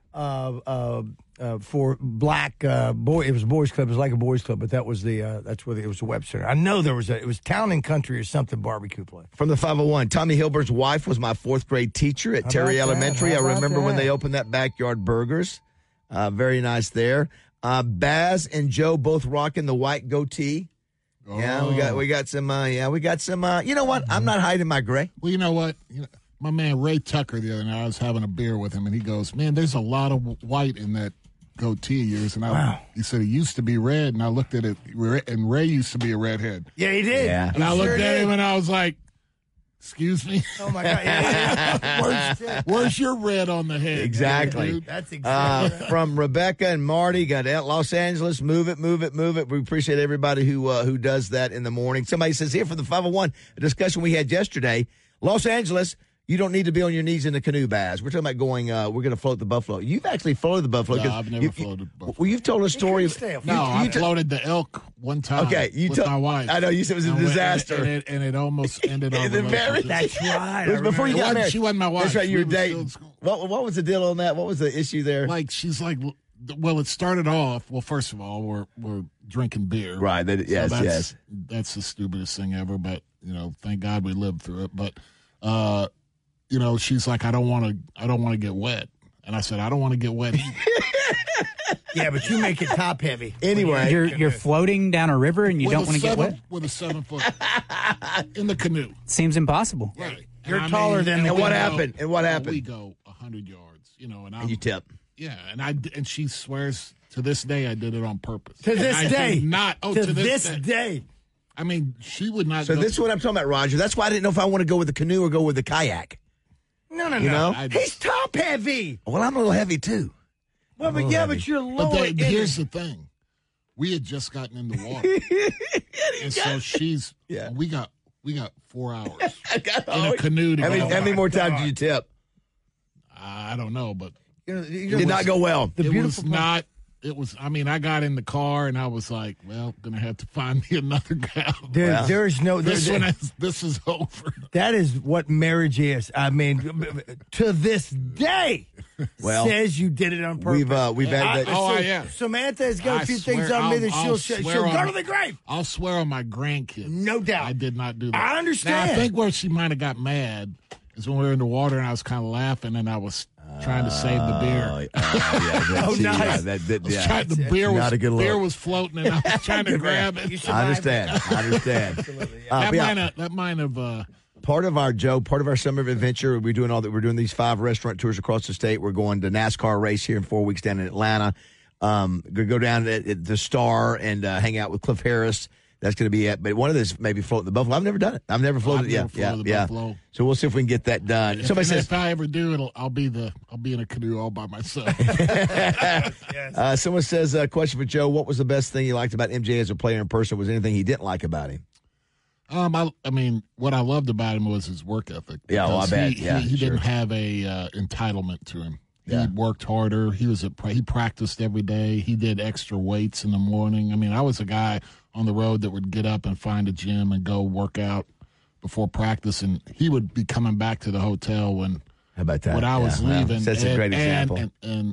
S10: for black boy. It was a boys club. It was like a boys club, but that was that's where it was the Webb Center. I know it was Town and Country or something barbecue place.
S4: From the 501, Tommy Hilbert's wife was my fourth grade teacher at Terry Elementary. I remember when they opened that Backyard Burgers. Very nice there. Baz and Joe both rocking the white goatee. Yeah, we got some. You know what? I'm not hiding my gray.
S12: Well, you know what? My man Ray Tucker the other night, I was having a beer with him, and he goes, "Man, there's a lot of white in that goatee of yours." And he said it used to be red, and I looked at it, and Ray used to be a redhead.
S10: Yeah, he did.
S4: Yeah.
S12: And I looked at him, and I was like, "Excuse me."
S10: Oh my God! Yeah.
S12: Where's your red on the head?
S4: Exactly.
S12: Dude?
S10: That's exactly right.
S4: From Rebecca and Marty, got Los Angeles. Move it. We appreciate everybody who does that in the morning. Somebody says here from the 501, a discussion we had yesterday. Los Angeles, you don't need to be on your knees in the canoe, Baz. We're talking about going. We're going to float the Buffalo. You've actually floated the Buffalo.
S12: No, I've never floated the Buffalo.
S4: Well, you've told a story.
S12: I floated the elk one time.
S4: Okay,
S12: with my wife.
S4: I know you said it was a disaster,
S12: and it almost ended our
S4: relationship.
S10: That's right.
S4: It was before you got married.
S12: She wasn't my wife.
S4: That's right. You were
S12: We
S4: dating. What was the deal on that? What was the issue there?
S12: Like she's like, well, it started off. Well, first of all, we're drinking beer.
S4: Right. Yes.
S12: That's the stupidest thing ever. But thank God we lived through it. But she's like, I don't want to get wet, and I said, I don't want to get wet either.
S10: Yeah, but you make it top heavy.
S4: Anyway,
S11: you're floating down a river and you don't want to get wet
S12: with a 7 foot in the canoe.
S11: Seems impossible.
S12: Right.
S10: You're taller than.
S4: And what happened? And what happened?
S12: We go 100 yards,
S4: and you tip.
S12: Yeah, and she swears to this day I did it on purpose.
S10: To this day,
S12: not
S10: to this day.
S12: I mean, she would not.
S4: So this is what I'm talking about, Roger. That's why I didn't know if I want to go with the canoe or go with the kayak.
S10: No. He's top heavy.
S4: Well, I'm a little heavy too.
S10: Well, but you're lower.
S12: But here's the thing: we had just gotten in the water, and so she's. Yeah. We got 4 hours in a canoe.
S4: How many more times did you tip?
S12: I don't know, but
S4: it did not go well.
S12: It was not. It was. I mean, I got in the car and I was like, "Well, gonna have to find me another gal."
S10: There is no.
S12: This is over.
S10: That is what marriage is. I mean, to this day, says you did it on purpose.
S4: We've had that.
S12: Oh, yeah.
S10: Samantha has got a few things on me that she'll go to the grave.
S12: I'll swear on my grandkids.
S10: No doubt.
S12: I did not do that.
S10: I understand.
S12: Now, I think where she might have got mad is when we were in the water and I was kind of laughing and I was trying to save the beer.
S10: Nice.
S12: The beer was floating and I was trying to grab it.
S4: I understand.
S10: Absolutely, yeah.
S12: That might have.
S4: Part of our summer adventure, we're doing these 5 restaurant tours across the state. We're going to NASCAR race here in 4 weeks down in Atlanta. Go down at the Star and hang out with Cliff Harris. That's going to be it. But one of those maybe floating the Buffalo. I've never done it. I've never floated.
S12: Buffalo.
S4: So we'll see if we can get that done. Somebody says
S12: if I ever do, I'll be in a canoe all by myself.
S4: Someone says a question for Joe. What was the best thing you liked about MJ as a player in person? Was there anything he didn't like about him?
S12: I mean, what I loved about him was his work ethic.
S4: Yeah, well, I bet.
S12: He didn't have a entitlement to him. He worked harder. He practiced every day. He did extra weights in the morning. I mean, I was a guy on the road that would get up and find a gym and go work out before practice, and he would be coming back to the hotel when
S4: How about that?
S12: When I was leaving.
S4: That's a great example.
S12: And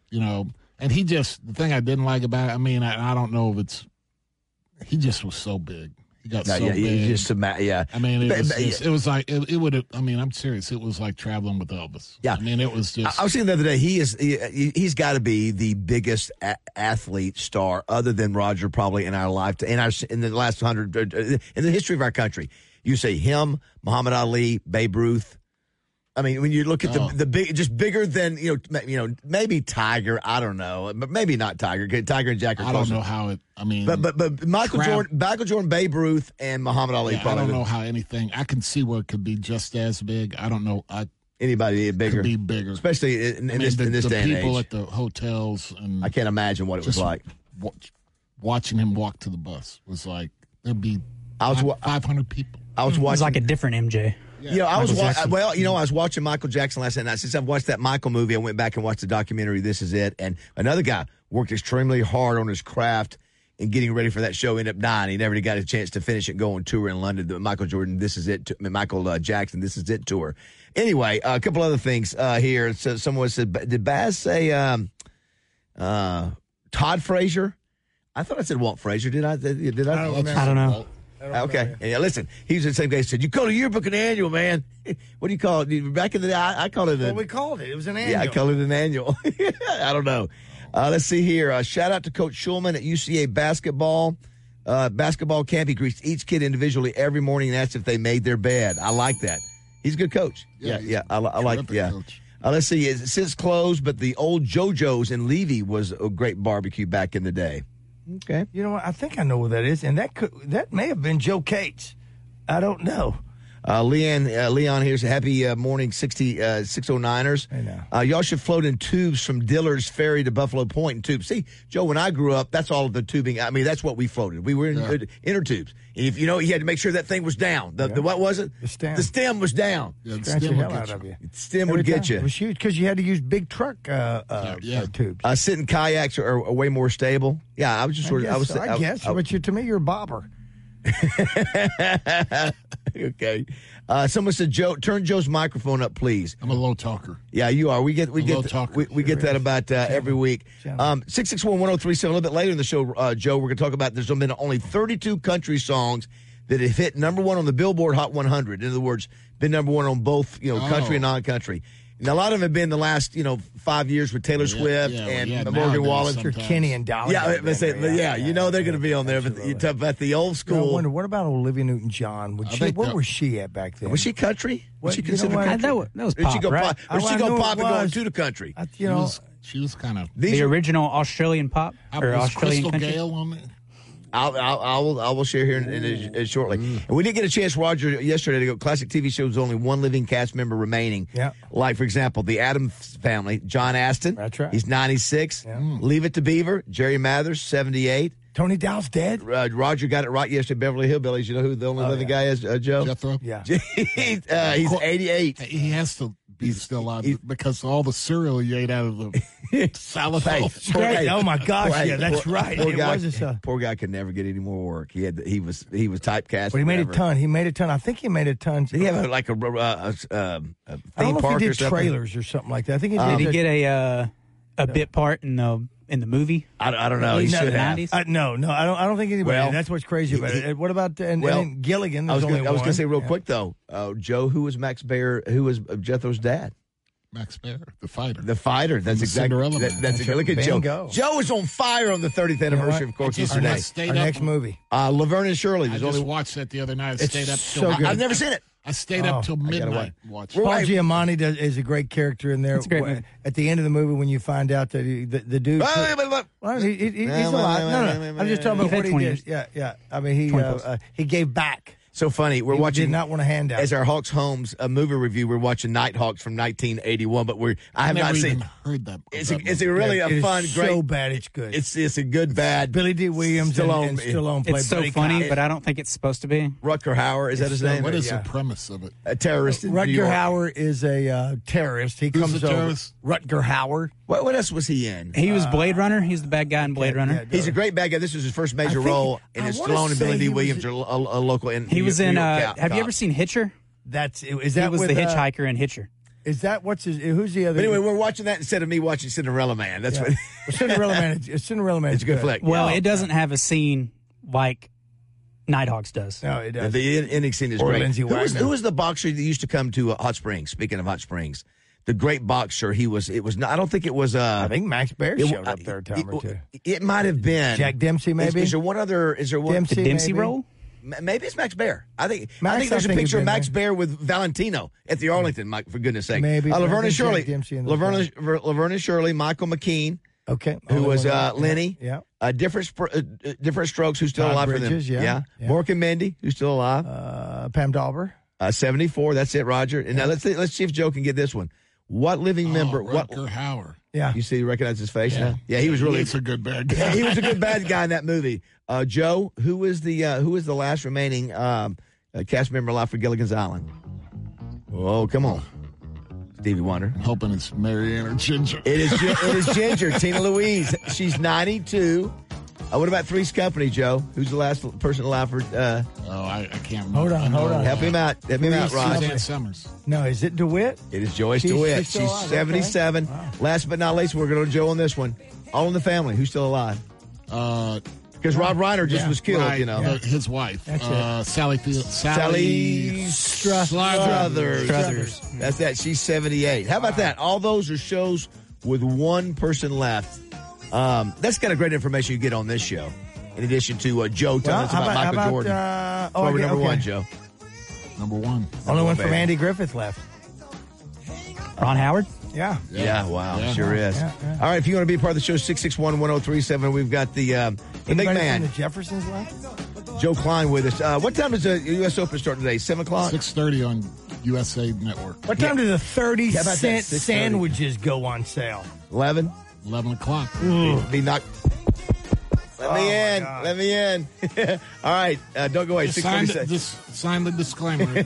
S12: he just, the thing I didn't like about it, I mean, I don't know if he just was so big. He got so big.
S4: He just, I
S12: mean, it was like, it would have, I mean, I'm serious. It was like traveling with Elvis.
S4: Yeah.
S12: I mean, it was just.
S4: I was saying the other day, he's got to be the biggest athlete star other than Roger probably in our lifetime, in the last 100, in the history of our country. You say him, Muhammad Ali, Babe Ruth. I mean, when you look at the big, just bigger than maybe Tiger. I don't know, but maybe not Tiger. Tiger and Jack are
S12: I
S4: closer.
S12: don't know how it. I mean,
S4: but Michael Jordan, Babe Ruth, and Muhammad Ali.
S12: I don't know how anything. I can see where it could be just as big. I don't know.
S4: Anybody bigger
S12: could be bigger,
S4: especially in this day and age.
S12: The people at the hotels, and
S4: I can't imagine what it was like.
S12: Watching him walk to the bus was like there'd be 500 people.
S4: I was watching.
S11: It was like a different MJ.
S4: I was watching Michael Jackson last night. Since I've watched that Michael movie, I went back and watched the documentary, This Is It. And another guy worked extremely hard on his craft and getting ready for that show, ended up dying. He never got a chance to finish it, go on tour in London. The Michael Jordan, Michael Jackson, This Is It tour. Anyway, a couple other things here. So someone said, did Baz say Todd Frazier? I thought I said Walt Frazier. Did I?
S11: I don't know.
S4: Okay. Yeah, listen, he was the same guy who said, you call it a yearbook an annual, man. What do you call it? Back in the day, I called it
S10: Well, we called it. It was an annual.
S4: Yeah, I called it an annual. I don't know. Let's see here. Shout out to Coach Schulman at UCA basketball. Basketball camp. He greets each kid individually every morning and asks if they made their bed. I like that. He's a good coach. Yeah. I like. Coach. Let's see. It's since closed, but the old JoJo's in Levy was a great barbecue back in the day. Okay.
S10: You know what? I think I know what that is, and that may have been Joe Cates. I don't know.
S4: Leon here's a happy morning, 609ers.
S10: I know.
S4: Y'all should float in tubes from Dillard's Ferry to Buffalo Point in tubes. See, Joe, when I grew up, that's all of the tubing. I mean, that's what we floated. We were in inner tubes. If you had to make sure that thing was down. The what was it?
S10: The stem.
S4: The stem was down.
S10: Yeah, the stem would get you.
S4: The stem would get you.
S10: It was huge because you had to use big truck tubes.
S4: Sitting kayaks are way more stable. Yeah, I was just sort of.
S10: I guess, but to me, you're a bobber.
S4: Okay. Someone said, Joe, turn Joe's microphone up, please.
S12: I'm a low talker.
S4: Yeah, you are. We get that about every week. 661-1037. A little bit later in the show, Joe, we're going to talk about there's been only 32 country songs that have hit number one on the Billboard Hot 100. In other words, been number one on both country and non-country. And a lot of them have been the last 5 years with Taylor Swift and Morgan Wallen.
S10: Sure, Kenny and Dolly.
S4: Yeah, they're going to be on there. But you talk about the old school.
S10: I wonder, what about Olivia Newton-John? What was she at back then?
S4: Was she country? Was she considered country?
S11: That was pop, right?
S4: Or did she go pop and go to the country?
S12: She was kind of
S11: the original Australian pop or Australian
S12: Crystal
S11: country.
S12: Gale on there.
S4: I will share here in shortly. And we did get a chance, Roger, yesterday to go. Classic TV shows, only one living cast member remaining.
S10: Yeah.
S4: Like, for example, the Addams Family, John Astin.
S10: That's right.
S4: He's 96.
S10: Yeah.
S4: Leave It to Beaver, Jerry Mathers, 78.
S10: Tony Dow's dead.
S4: Roger got it right yesterday. Beverly Hillbillies. You know who the only living guy is, Joe?
S12: Jethro.
S10: Yeah.
S4: He's 88.
S12: He has to be still alive because all the cereal he ate out of the salad bowl.
S10: Oh my gosh! Yeah, that's right.
S4: Poor guy could never get any more work. He was typecast.
S10: But he made a ton. I think he made a ton.
S4: Did he have like a theme
S10: I don't know
S4: park
S10: if he
S4: or
S10: did
S4: something?
S10: trailers or something like that. I think he
S11: Did he get a bit part in the movie?
S4: I don't know. He should have.
S10: No, I don't think anybody.
S4: Well,
S10: that's what's crazy about it. What about and then Gilligan?
S4: I was going to say real quick though, Joe, who was Max Baer? Who was Jethro's dad?
S12: Max Baer, the fighter.
S4: The fighter. That's exactly. That's exactly. Look at Joe. Joe is on fire on the 30th anniversary of Corky's today.
S10: Our next movie,
S4: Laverne and Shirley.
S12: I just watched that the other night. I stayed up
S10: so good.
S4: I've never seen it.
S12: I stayed up till midnight watching.
S10: Paul Giamatti is a great character in there.
S11: It's a great movie. At
S10: the end of the movie, when you find out that the dude, he's alive. No, I'm just talking about what he did. Yeah. I mean, he gave back.
S4: So funny. We're watching.
S10: Did not want a handout.
S4: As our Hawks Homes movie review, we're watching Nighthawks from 1981, but I have not seen.
S12: Heard that.
S4: It's a really a fun, great.
S10: So bad, it's good.
S4: It's a good bad.
S10: Billy D. Williams and Stallone play.
S11: It's so funny, but I don't think it's supposed to be.
S4: Rutger Hauer, is that his name?
S12: What is the premise of it?
S4: A terrorist.
S10: Rutger Hauer is a terrorist. He comes over. Rutger Hauer.
S4: What else was he in?
S11: He was Blade Runner. He's the bad guy in Blade Runner.
S4: He's a great bad guy. This was his first major role, and it's Stallone and Billy D. Williams are a local.
S11: He was in. Have you ever seen Hitcher?
S10: Is that
S11: he was the hitchhiker in Hitcher.
S10: Is that who's the other?
S4: But anyway, we're watching that instead of me watching Cinderella Man. That's what.
S10: Cinderella Man. Cinderella Man.
S4: It's a good flick.
S11: Well, it doesn't have a scene like Nighthawks does.
S10: No, it does.
S4: The ending scene is
S10: or
S4: great.
S10: Lindsay Wagner.
S4: Who was the boxer that used to come to Hot Springs? Speaking of Hot Springs. The great boxer, I don't think it was.
S10: I think Max Baer showed up there a time or two.
S4: It might have been
S10: Jack Dempsey, maybe.
S4: Is there one?
S10: Dempsey
S11: Dempsey role?
S4: maybe it's Max Baer. I think
S10: Max,
S4: there's a
S10: I think
S4: picture of
S10: he's
S4: Max
S10: been
S4: Baer with Valentino at the Arlington, Mike, for goodness sake.
S10: Maybe.
S4: Laverne and Shirley.
S10: Laverne
S4: Laverne and Shirley, Michael McKean.
S10: Okay.
S4: Who was Lenny.
S10: Yeah.
S4: Different Strokes, who's still
S10: Todd
S4: alive
S10: Bridges,
S4: for them.
S10: yeah.
S4: Mork and Mindy, who's still alive.
S10: Pam Dauber.
S4: 74. That's it, Roger. And now let's see if Joe can get this one. What living member?
S12: Rutger Hauer.
S10: Yeah.
S4: You see, you recognize his face?
S12: Yeah.
S4: Yeah, he was really.
S12: He's a good bad guy.
S4: Yeah, he was a good bad guy in that movie. Joe, who is the last remaining cast member alive for Gilligan's Island? Oh, come on. Stevie Wonder.
S12: I'm hoping it's Marianne or Ginger.
S4: It is Ginger, Tina Louise. She's 92. What about Three's Company, Joe? Who's the last person alive for?
S12: I can't remember.
S10: Hold on.
S4: Help him out. Help him out, Rod.
S12: Suzanne Summers.
S10: No, is it DeWitt?
S4: It is Joyce
S10: She's
S4: DeWitt.
S10: still
S4: She's
S10: alive,
S4: 77.
S10: okay. Wow.
S4: Last but not least, we're going to Joe on this one. All in the Family. Who's still alive? Because Rob Reiner just was killed,
S12: right,
S4: you know.
S12: his wife.
S10: That's it.
S12: Sally
S4: Struthers. That's that. She's 78. How about that? All those are shows with one person left. That's kind of great information you get on this show. In addition to Joe telling us about Michael Jordan. Number one, Joe.
S12: Number one.
S10: Only one from Andy Griffith left.
S11: Ron Howard?
S10: Yeah.
S4: Yeah, wow.
S12: Yeah.
S4: Sure is.
S10: Yeah.
S4: All right, if you want to be a part of the show, 661-1037. We've got the big
S10: Anybody
S4: man,
S10: from the Jeffersons left?
S4: Joe Klein, with us. What time does the U.S. Open start today? 7 o'clock?
S12: 6:30 on USA Network.
S10: What time do the 30
S4: How about that?
S10: cent
S4: 6:30?
S10: sandwiches go on sale?
S4: 11?
S12: 11 o'clock.
S4: Be knocked. Let me in. All right, don't go away.
S12: Just sign
S4: 6:36.
S12: just sign the disclaimer.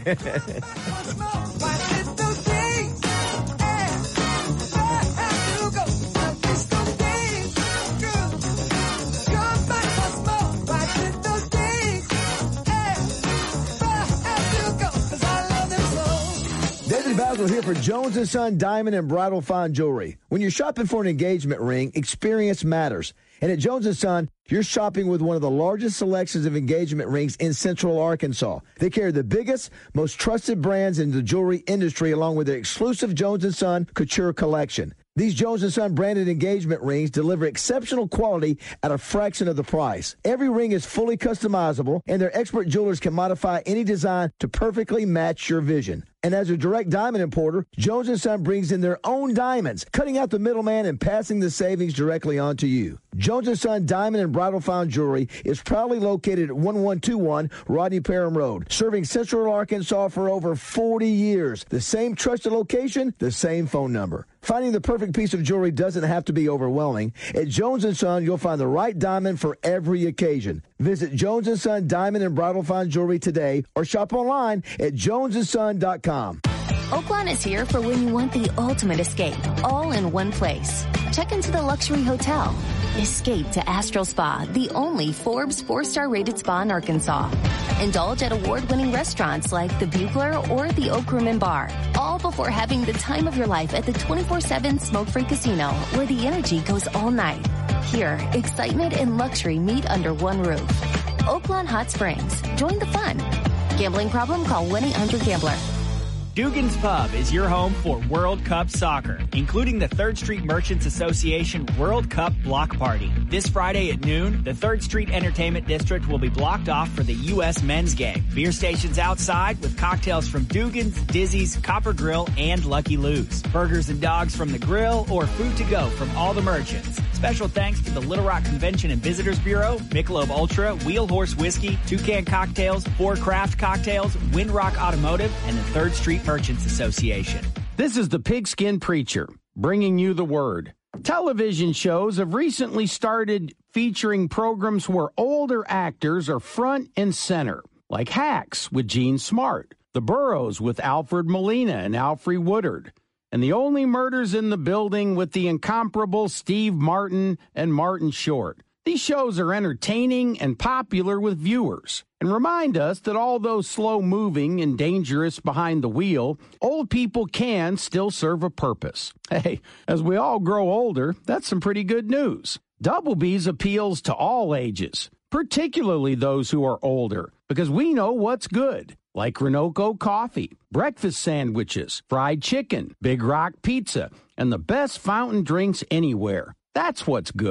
S4: David Basil here for Jones & Son Diamond and Bridal Fine Jewelry. When you're shopping for an engagement ring, experience matters. And at Jones & Son, you're shopping with one of the largest selections of engagement rings in Central Arkansas. They carry the biggest, most trusted brands in the jewelry industry, along with their exclusive Jones & Son Couture collection. These Jones & Son branded engagement rings deliver exceptional quality at a fraction of the price. Every ring is fully customizable, and their expert jewelers can modify any design to perfectly match your vision. And as a direct diamond importer, Jones & Son brings in their own diamonds, cutting out the middleman and passing the savings directly on to you. Jones & Son Diamond and Bridal Fine Jewelry is proudly located at 1121 Rodney Parham Road, serving Central Arkansas for over 40 years. The same trusted location, the same phone number. Finding the perfect piece of jewelry doesn't have to be overwhelming. At Jones & Son, you'll find the right diamond for every occasion. Visit Jones & Son Diamond and Bridal Fine Jewelry today or shop online at jonesandson.com.
S19: Oaklawn is here for when you want the ultimate escape, all in one place. Check into the luxury hotel. Escape to Astral Spa, the only Forbes 4-star rated spa in Arkansas. Indulge at award-winning restaurants like the Bugler or the Oak Room and Bar, all before having the time of your life at the 24/7 smoke-free casino, where the energy goes all night. Here, excitement and luxury meet under one roof. Oaklawn Hot Springs. Join the fun. Gambling problem? Call 1-800-GAMBLER.
S20: Dugan's Pub is your home for World Cup soccer, including the 3rd Street Merchants Association World Cup Block Party. This Friday at noon, the 3rd Street Entertainment District will be blocked off for the U.S. men's game. Beer stations outside with cocktails from Dugan's, Dizzy's, Copper Grill, and Lucky Lou's. Burgers and dogs from the grill or food to go from all the merchants. Special thanks to the Little Rock Convention and Visitors Bureau, Michelob Ultra, Wheel Horse Whiskey, Toucan Cocktails, 4 Craft Cocktails, Windrock Automotive, and the 3rd Street Merchants Association.
S21: This is the Pigskin Preacher, bringing you the word. Television shows have recently started featuring programs where older actors are front and center, like Hacks with Gene Smart, The Burrows with Alfred Molina and Alfre Woodard, and The Only Murders in the Building with the incomparable Steve Martin and Martin Short. These shows are entertaining and popular with viewers and remind us that although slow-moving and dangerous behind the wheel, old people can still serve a purpose. Hey, as we all grow older, that's some pretty good news. Double B's appeals to all ages, particularly those who are older, because we know what's good, like Renoco coffee, breakfast sandwiches, fried chicken, Big Rock pizza, and the best fountain drinks anywhere. That's what's good.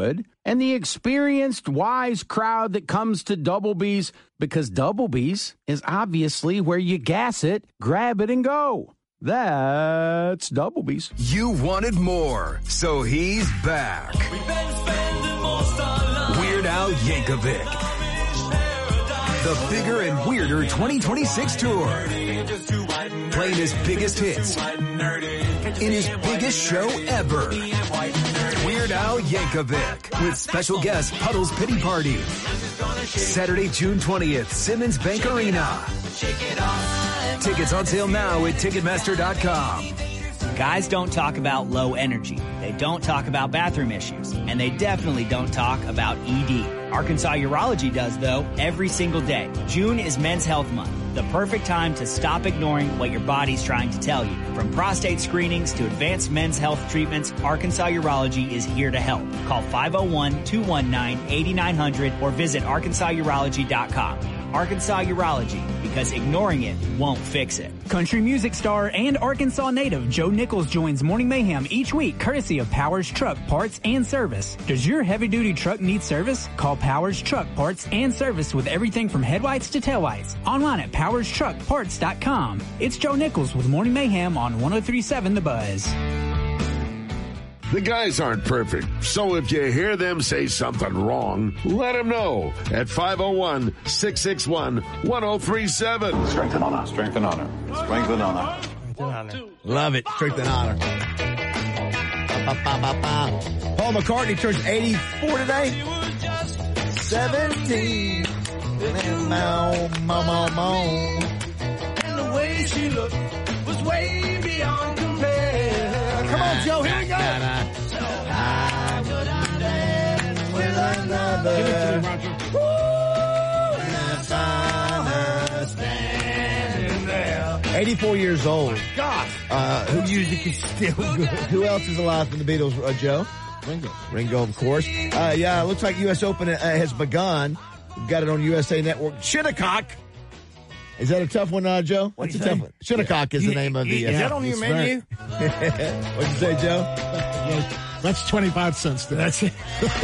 S21: and the experienced, wise crowd that comes to Double B's, because Double B's is obviously where you gas it, grab it, and go. That's Double B's.
S1: You wanted more, so he's back. Weird Al Yankovic. The Bigger and Weirder 2026 tour. Playing his biggest hits in his biggest show ever. Weird Al Yankovic with special guest Puddle's Pity Party. Saturday, June 20th, Simmons Bank Arena. Tickets on sale now at Ticketmaster.com.
S20: Guys don't talk about low energy. They don't talk about bathroom issues. And they definitely don't talk about ED. Arkansas Urology does, though, every single day. June is Men's Health Month, the perfect time to stop ignoring what your body's trying to tell you. From prostate screenings to advanced men's health treatments, Arkansas Urology is here to help. Call 501-219-8900 or visit arkansasurology.com. Arkansas Urology, because ignoring it won't fix it.
S11: Country music star and Arkansas native Joe Nichols joins Morning Mayhem each week, courtesy of Powers Truck Parts and Service. Does your heavy-duty truck need service? Call Powers Truck Parts and Service with everything from headlights to taillights. Online at powerstruckparts.com. It's Joe Nichols with Morning Mayhem on 103.7 The Buzz.
S7: The guys aren't perfect, so if you hear them say something wrong, let them know at 501-661-1037.
S2: Strength and honor. Strength and honor. Strength and honor.
S4: Love it. Strength and honor. Paul McCartney turns 84 today. 17.
S9: And the way she looked was way beyond compare.
S10: Come on, Joe, here we go.
S9: So I would dance with another.
S12: Give it to me, Roger.
S9: Ooh, standing there.
S4: 84 years old.
S10: Gosh.
S4: Who music is still good? Who else is alive from the Beatles, Joe? Ringo, of course. Yeah, it looks like U.S. Open has begun. We've got it on USA Network. Shinnecock. Is that a tough one, Joe? What's a tough one? Shinnecock is the name of the...
S10: Is that on your menu?
S4: What'd you say, Joe?
S12: That's 25 cents.
S10: That's it.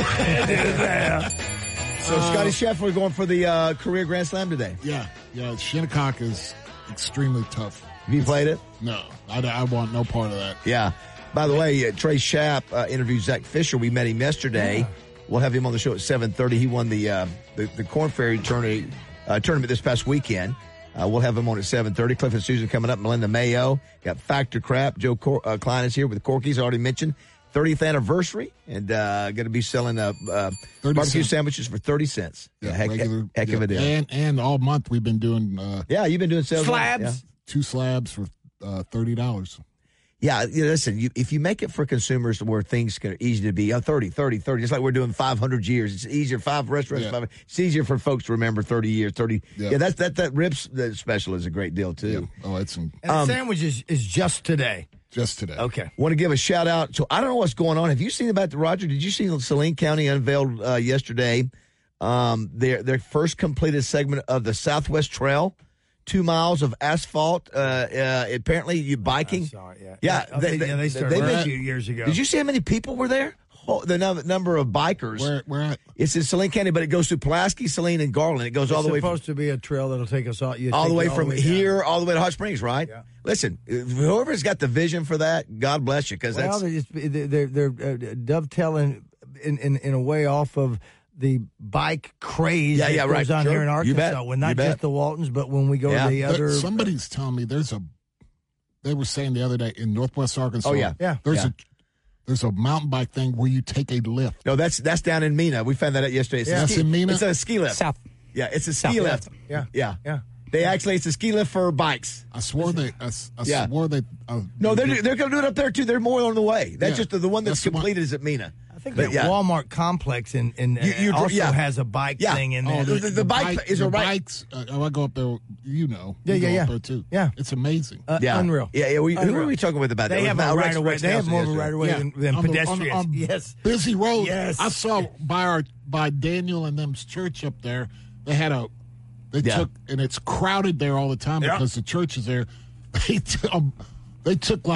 S4: So Scotty Scheffler going for the career Grand Slam today.
S12: Yeah. Shinnecock is extremely tough.
S4: Have you played it?
S12: No. I want no part of that.
S4: Yeah. By the way, Trey Schapp interviewed Zach Fisher. We met him yesterday. Yeah. We'll have him on the show at 7:30. He won the Corn Ferry tournament this past weekend. We'll have him on at 7:30. Cliff and Susan coming up. Melinda Mayo. Got Factor Crap. Joe Klein is here with Corky's. Already mentioned 30th anniversary, and going to be selling barbecue sandwiches for 30 cents.
S12: Yeah,
S4: heck of a deal.
S12: And all month we've been doing.
S4: You've been doing sales
S10: slabs.
S4: Yeah.
S12: 2 slabs for $30.
S4: Yeah, listen, if you make it for consumers where things are easy to be, 30, just like we're doing 500 years. It's easier, 5 restaurants, 500. It's easier for folks to remember 30 years, 30. Yeah, that ribs special is a great deal, too.
S12: Yeah. Oh, it's
S10: And the sandwich is just today.
S12: Just today.
S10: Okay.
S4: Want to give a shout out. So I don't know what's going on. Have you seen about Roger? Did you see Saline County unveiled yesterday their first completed segment of the Southwest Trail? 2 miles of asphalt. Apparently, you biking.
S10: I saw it, yeah. They started a few years ago.
S4: Did you see how many people were there? The number of bikers.
S12: Where at?
S4: It's in Saline County, but it goes through Pulaski, Saline, and Garland. It goes all the way.
S10: It's supposed to be a trail that'll take us all
S4: the way from here, all the way to Hot Springs, right? Yeah. Listen, whoever's got the vision for that, God bless you, because
S10: they're dovetailing in a way off of the bike craze that goes on here in Arkansas. Well, not just the Waltons, but when we go to the other...
S12: Somebody's telling me they were saying the other day in Northwest Arkansas.
S4: Oh, yeah.
S12: There's a mountain bike thing where you take a lift.
S4: No, that's down in Mena. We found that out yesterday.
S12: That's in Mena?
S4: It's a ski lift.
S11: South.
S4: Yeah, it's a ski lift. Yeah. It's a ski lift for bikes.
S12: I swore they.
S4: No, they're going to do it up there too. They're more on the way. That's just the one that's completed is at Mena.
S10: I think the Walmart complex also has a bike thing in there.
S4: The bike is a
S12: bikes. I go up there. Go up there too.
S10: Yeah,
S12: it's amazing.
S10: Unreal.
S4: Who are we talking with about that?
S10: They have a right of way. They have more of a right of way than pedestrians.
S12: On
S10: yes,
S12: busy road.
S10: Yes,
S12: I saw by Daniel and them's church up there. They had took, and it's crowded there all the time because the church is there. They took like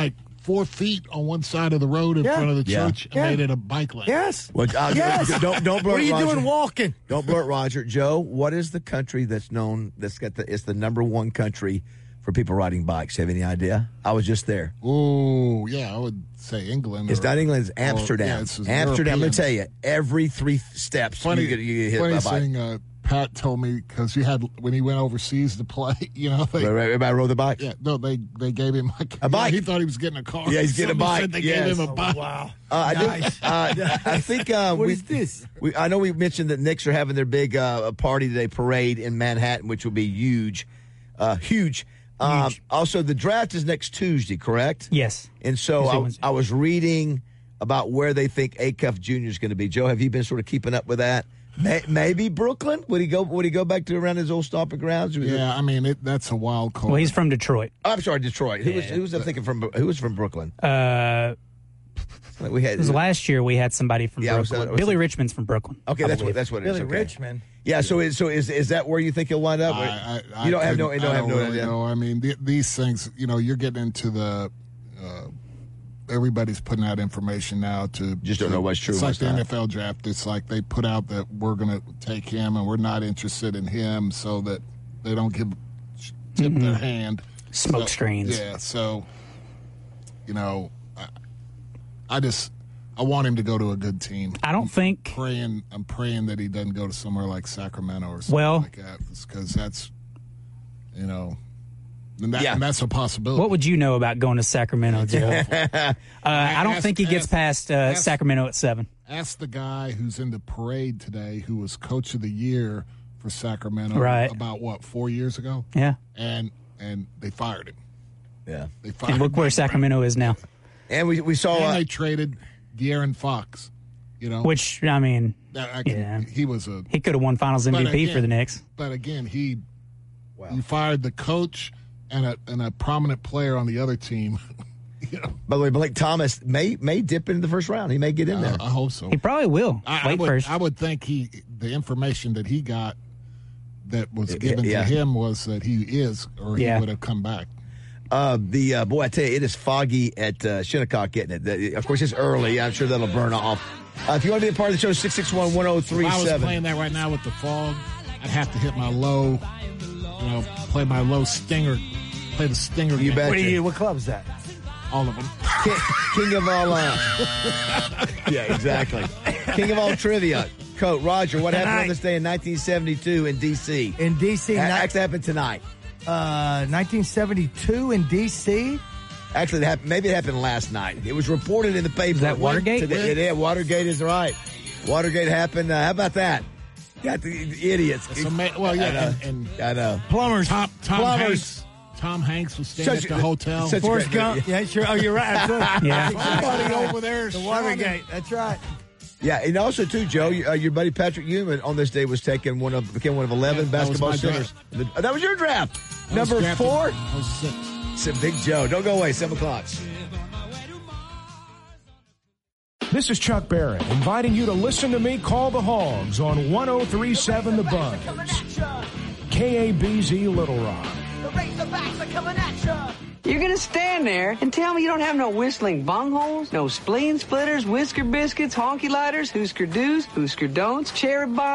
S12: 4 feet on one side of the road in front of the church and made it a bike lane.
S10: Yes.
S4: Well,
S10: yes.
S4: Don't blurt,
S10: what are you
S4: Roger.
S10: doing walking?
S4: Don't blurt, Roger. Joe, what is the country it's the number one country for people riding bikes? Have any idea? I was just there.
S12: Oh, yeah, I would say England.
S4: It's not England, it's Amsterdam.
S12: It's
S4: Amsterdam, let me tell you, every 3 steps you get hit by a bike.
S12: Funny thing, Pat told me, because when he went overseas to play,
S4: everybody rode the bike?
S12: Yeah, no, they gave him
S4: a bike.
S12: He thought he was getting a car.
S4: Yeah, he's getting a bike.
S12: They gave him a bike.
S10: Wow.
S4: Nice. I think
S10: what is this?
S4: I know we mentioned that Knicks are having their big party today, parade in Manhattan, which will be huge. Huge. Also, the draft is next Tuesday, correct?
S11: Yes.
S4: And so I was reading about where they think Acuff Jr. is going to be. Joe, have you been sort of keeping up with that? Maybe Brooklyn? Would he go back to around his old stomping grounds?
S12: Yeah, I mean that's a wild card.
S11: Well, he's from Detroit.
S4: Oh, I'm sorry, Detroit. Who was I thinking from? Who was from Brooklyn?
S11: It was last year we had somebody from Brooklyn. Billy Richmond's from Brooklyn.
S4: Okay, that's what it is.
S10: Billy
S4: Okay.
S10: Richmond.
S4: Yeah, so is that where you think he'll wind up? You don't have no idea.
S12: No, I mean these things. You're getting into the. Everybody's putting out information now to
S4: just don't know what's true.
S12: It's like the NFL draft. It's like they put out that we're going to take him and we're not interested in him, so that they don't tip their hand.
S11: Smoke screens.
S12: Yeah. So, I want him to go to a good team.
S11: I don't think.
S12: I'm praying that he doesn't go to somewhere like Sacramento or something like that, because that's, and that's a possibility.
S11: What would you know about going to Sacramento, Joe? I don't think he gets past Sacramento at 7.
S12: Ask the guy who's in the parade today, who was Coach of the Year for Sacramento about 4 years ago?
S11: Yeah.
S12: And they fired him.
S4: Yeah.
S12: They fired
S11: and look where Sacramento is now.
S4: And we saw
S12: and they traded De'Aaron Fox,
S11: Which, I mean,
S12: he
S11: could have won Finals MVP for the Knicks.
S12: But again, you fired the coach and a prominent player on the other team.
S4: By the way, Blake Thomas may dip into the first round. He may get in there.
S12: I hope so.
S11: He probably will.
S12: I would think the information that he got that was given to him was that he is, or he would have come back.
S4: Boy, I tell you, it is foggy at Shinnecock getting it. Of course, it's early. I'm sure that'll burn off. If you want to be a part of the show, 661-1037.
S12: If I was playing that right now with the fog, I'd have to hit my low, play my low stinger, play the stinger.
S4: You bet.
S10: What club is that?
S12: All of them.
S4: King of all. Yeah, exactly. King of all trivia. Coach Roger, what happened on this day in 1972 in D.C.?
S10: In D.C.
S4: Actually happened tonight.
S10: 1972 in D.C.?
S4: Actually, maybe it happened last night. It was reported in the paper.
S11: Is that Watergate?
S4: Yeah, Watergate is right. Watergate happened. How about that? Got the idiots.
S12: I
S4: know.
S10: Plumbers.
S12: Tom Hanks was staying at the hotel.
S10: Forrest Gump. Yeah, sure. Oh, you're right.
S11: Yeah.
S12: Somebody over there.
S10: The Watergate. That's right.
S4: Yeah, and also too, Joe, your buddy Patrick Ewing on this day was became one of 11 basketball centers. That was your draft. Number 4.
S12: I was 6.
S4: It's a Big Joe. Don't go away. 7 o'clock.
S3: This is Chuck Barrett inviting you to listen to me call the Hogs on 103.7 The Buzz. KABZ Little Rock.
S9: The Razorbacks are coming at you.
S22: You're going to stand there and tell me you don't have no whistling bungholes, no spleen splitters, whisker biscuits, honky lighters, Husker do's, Husker don'ts, cherry bombs.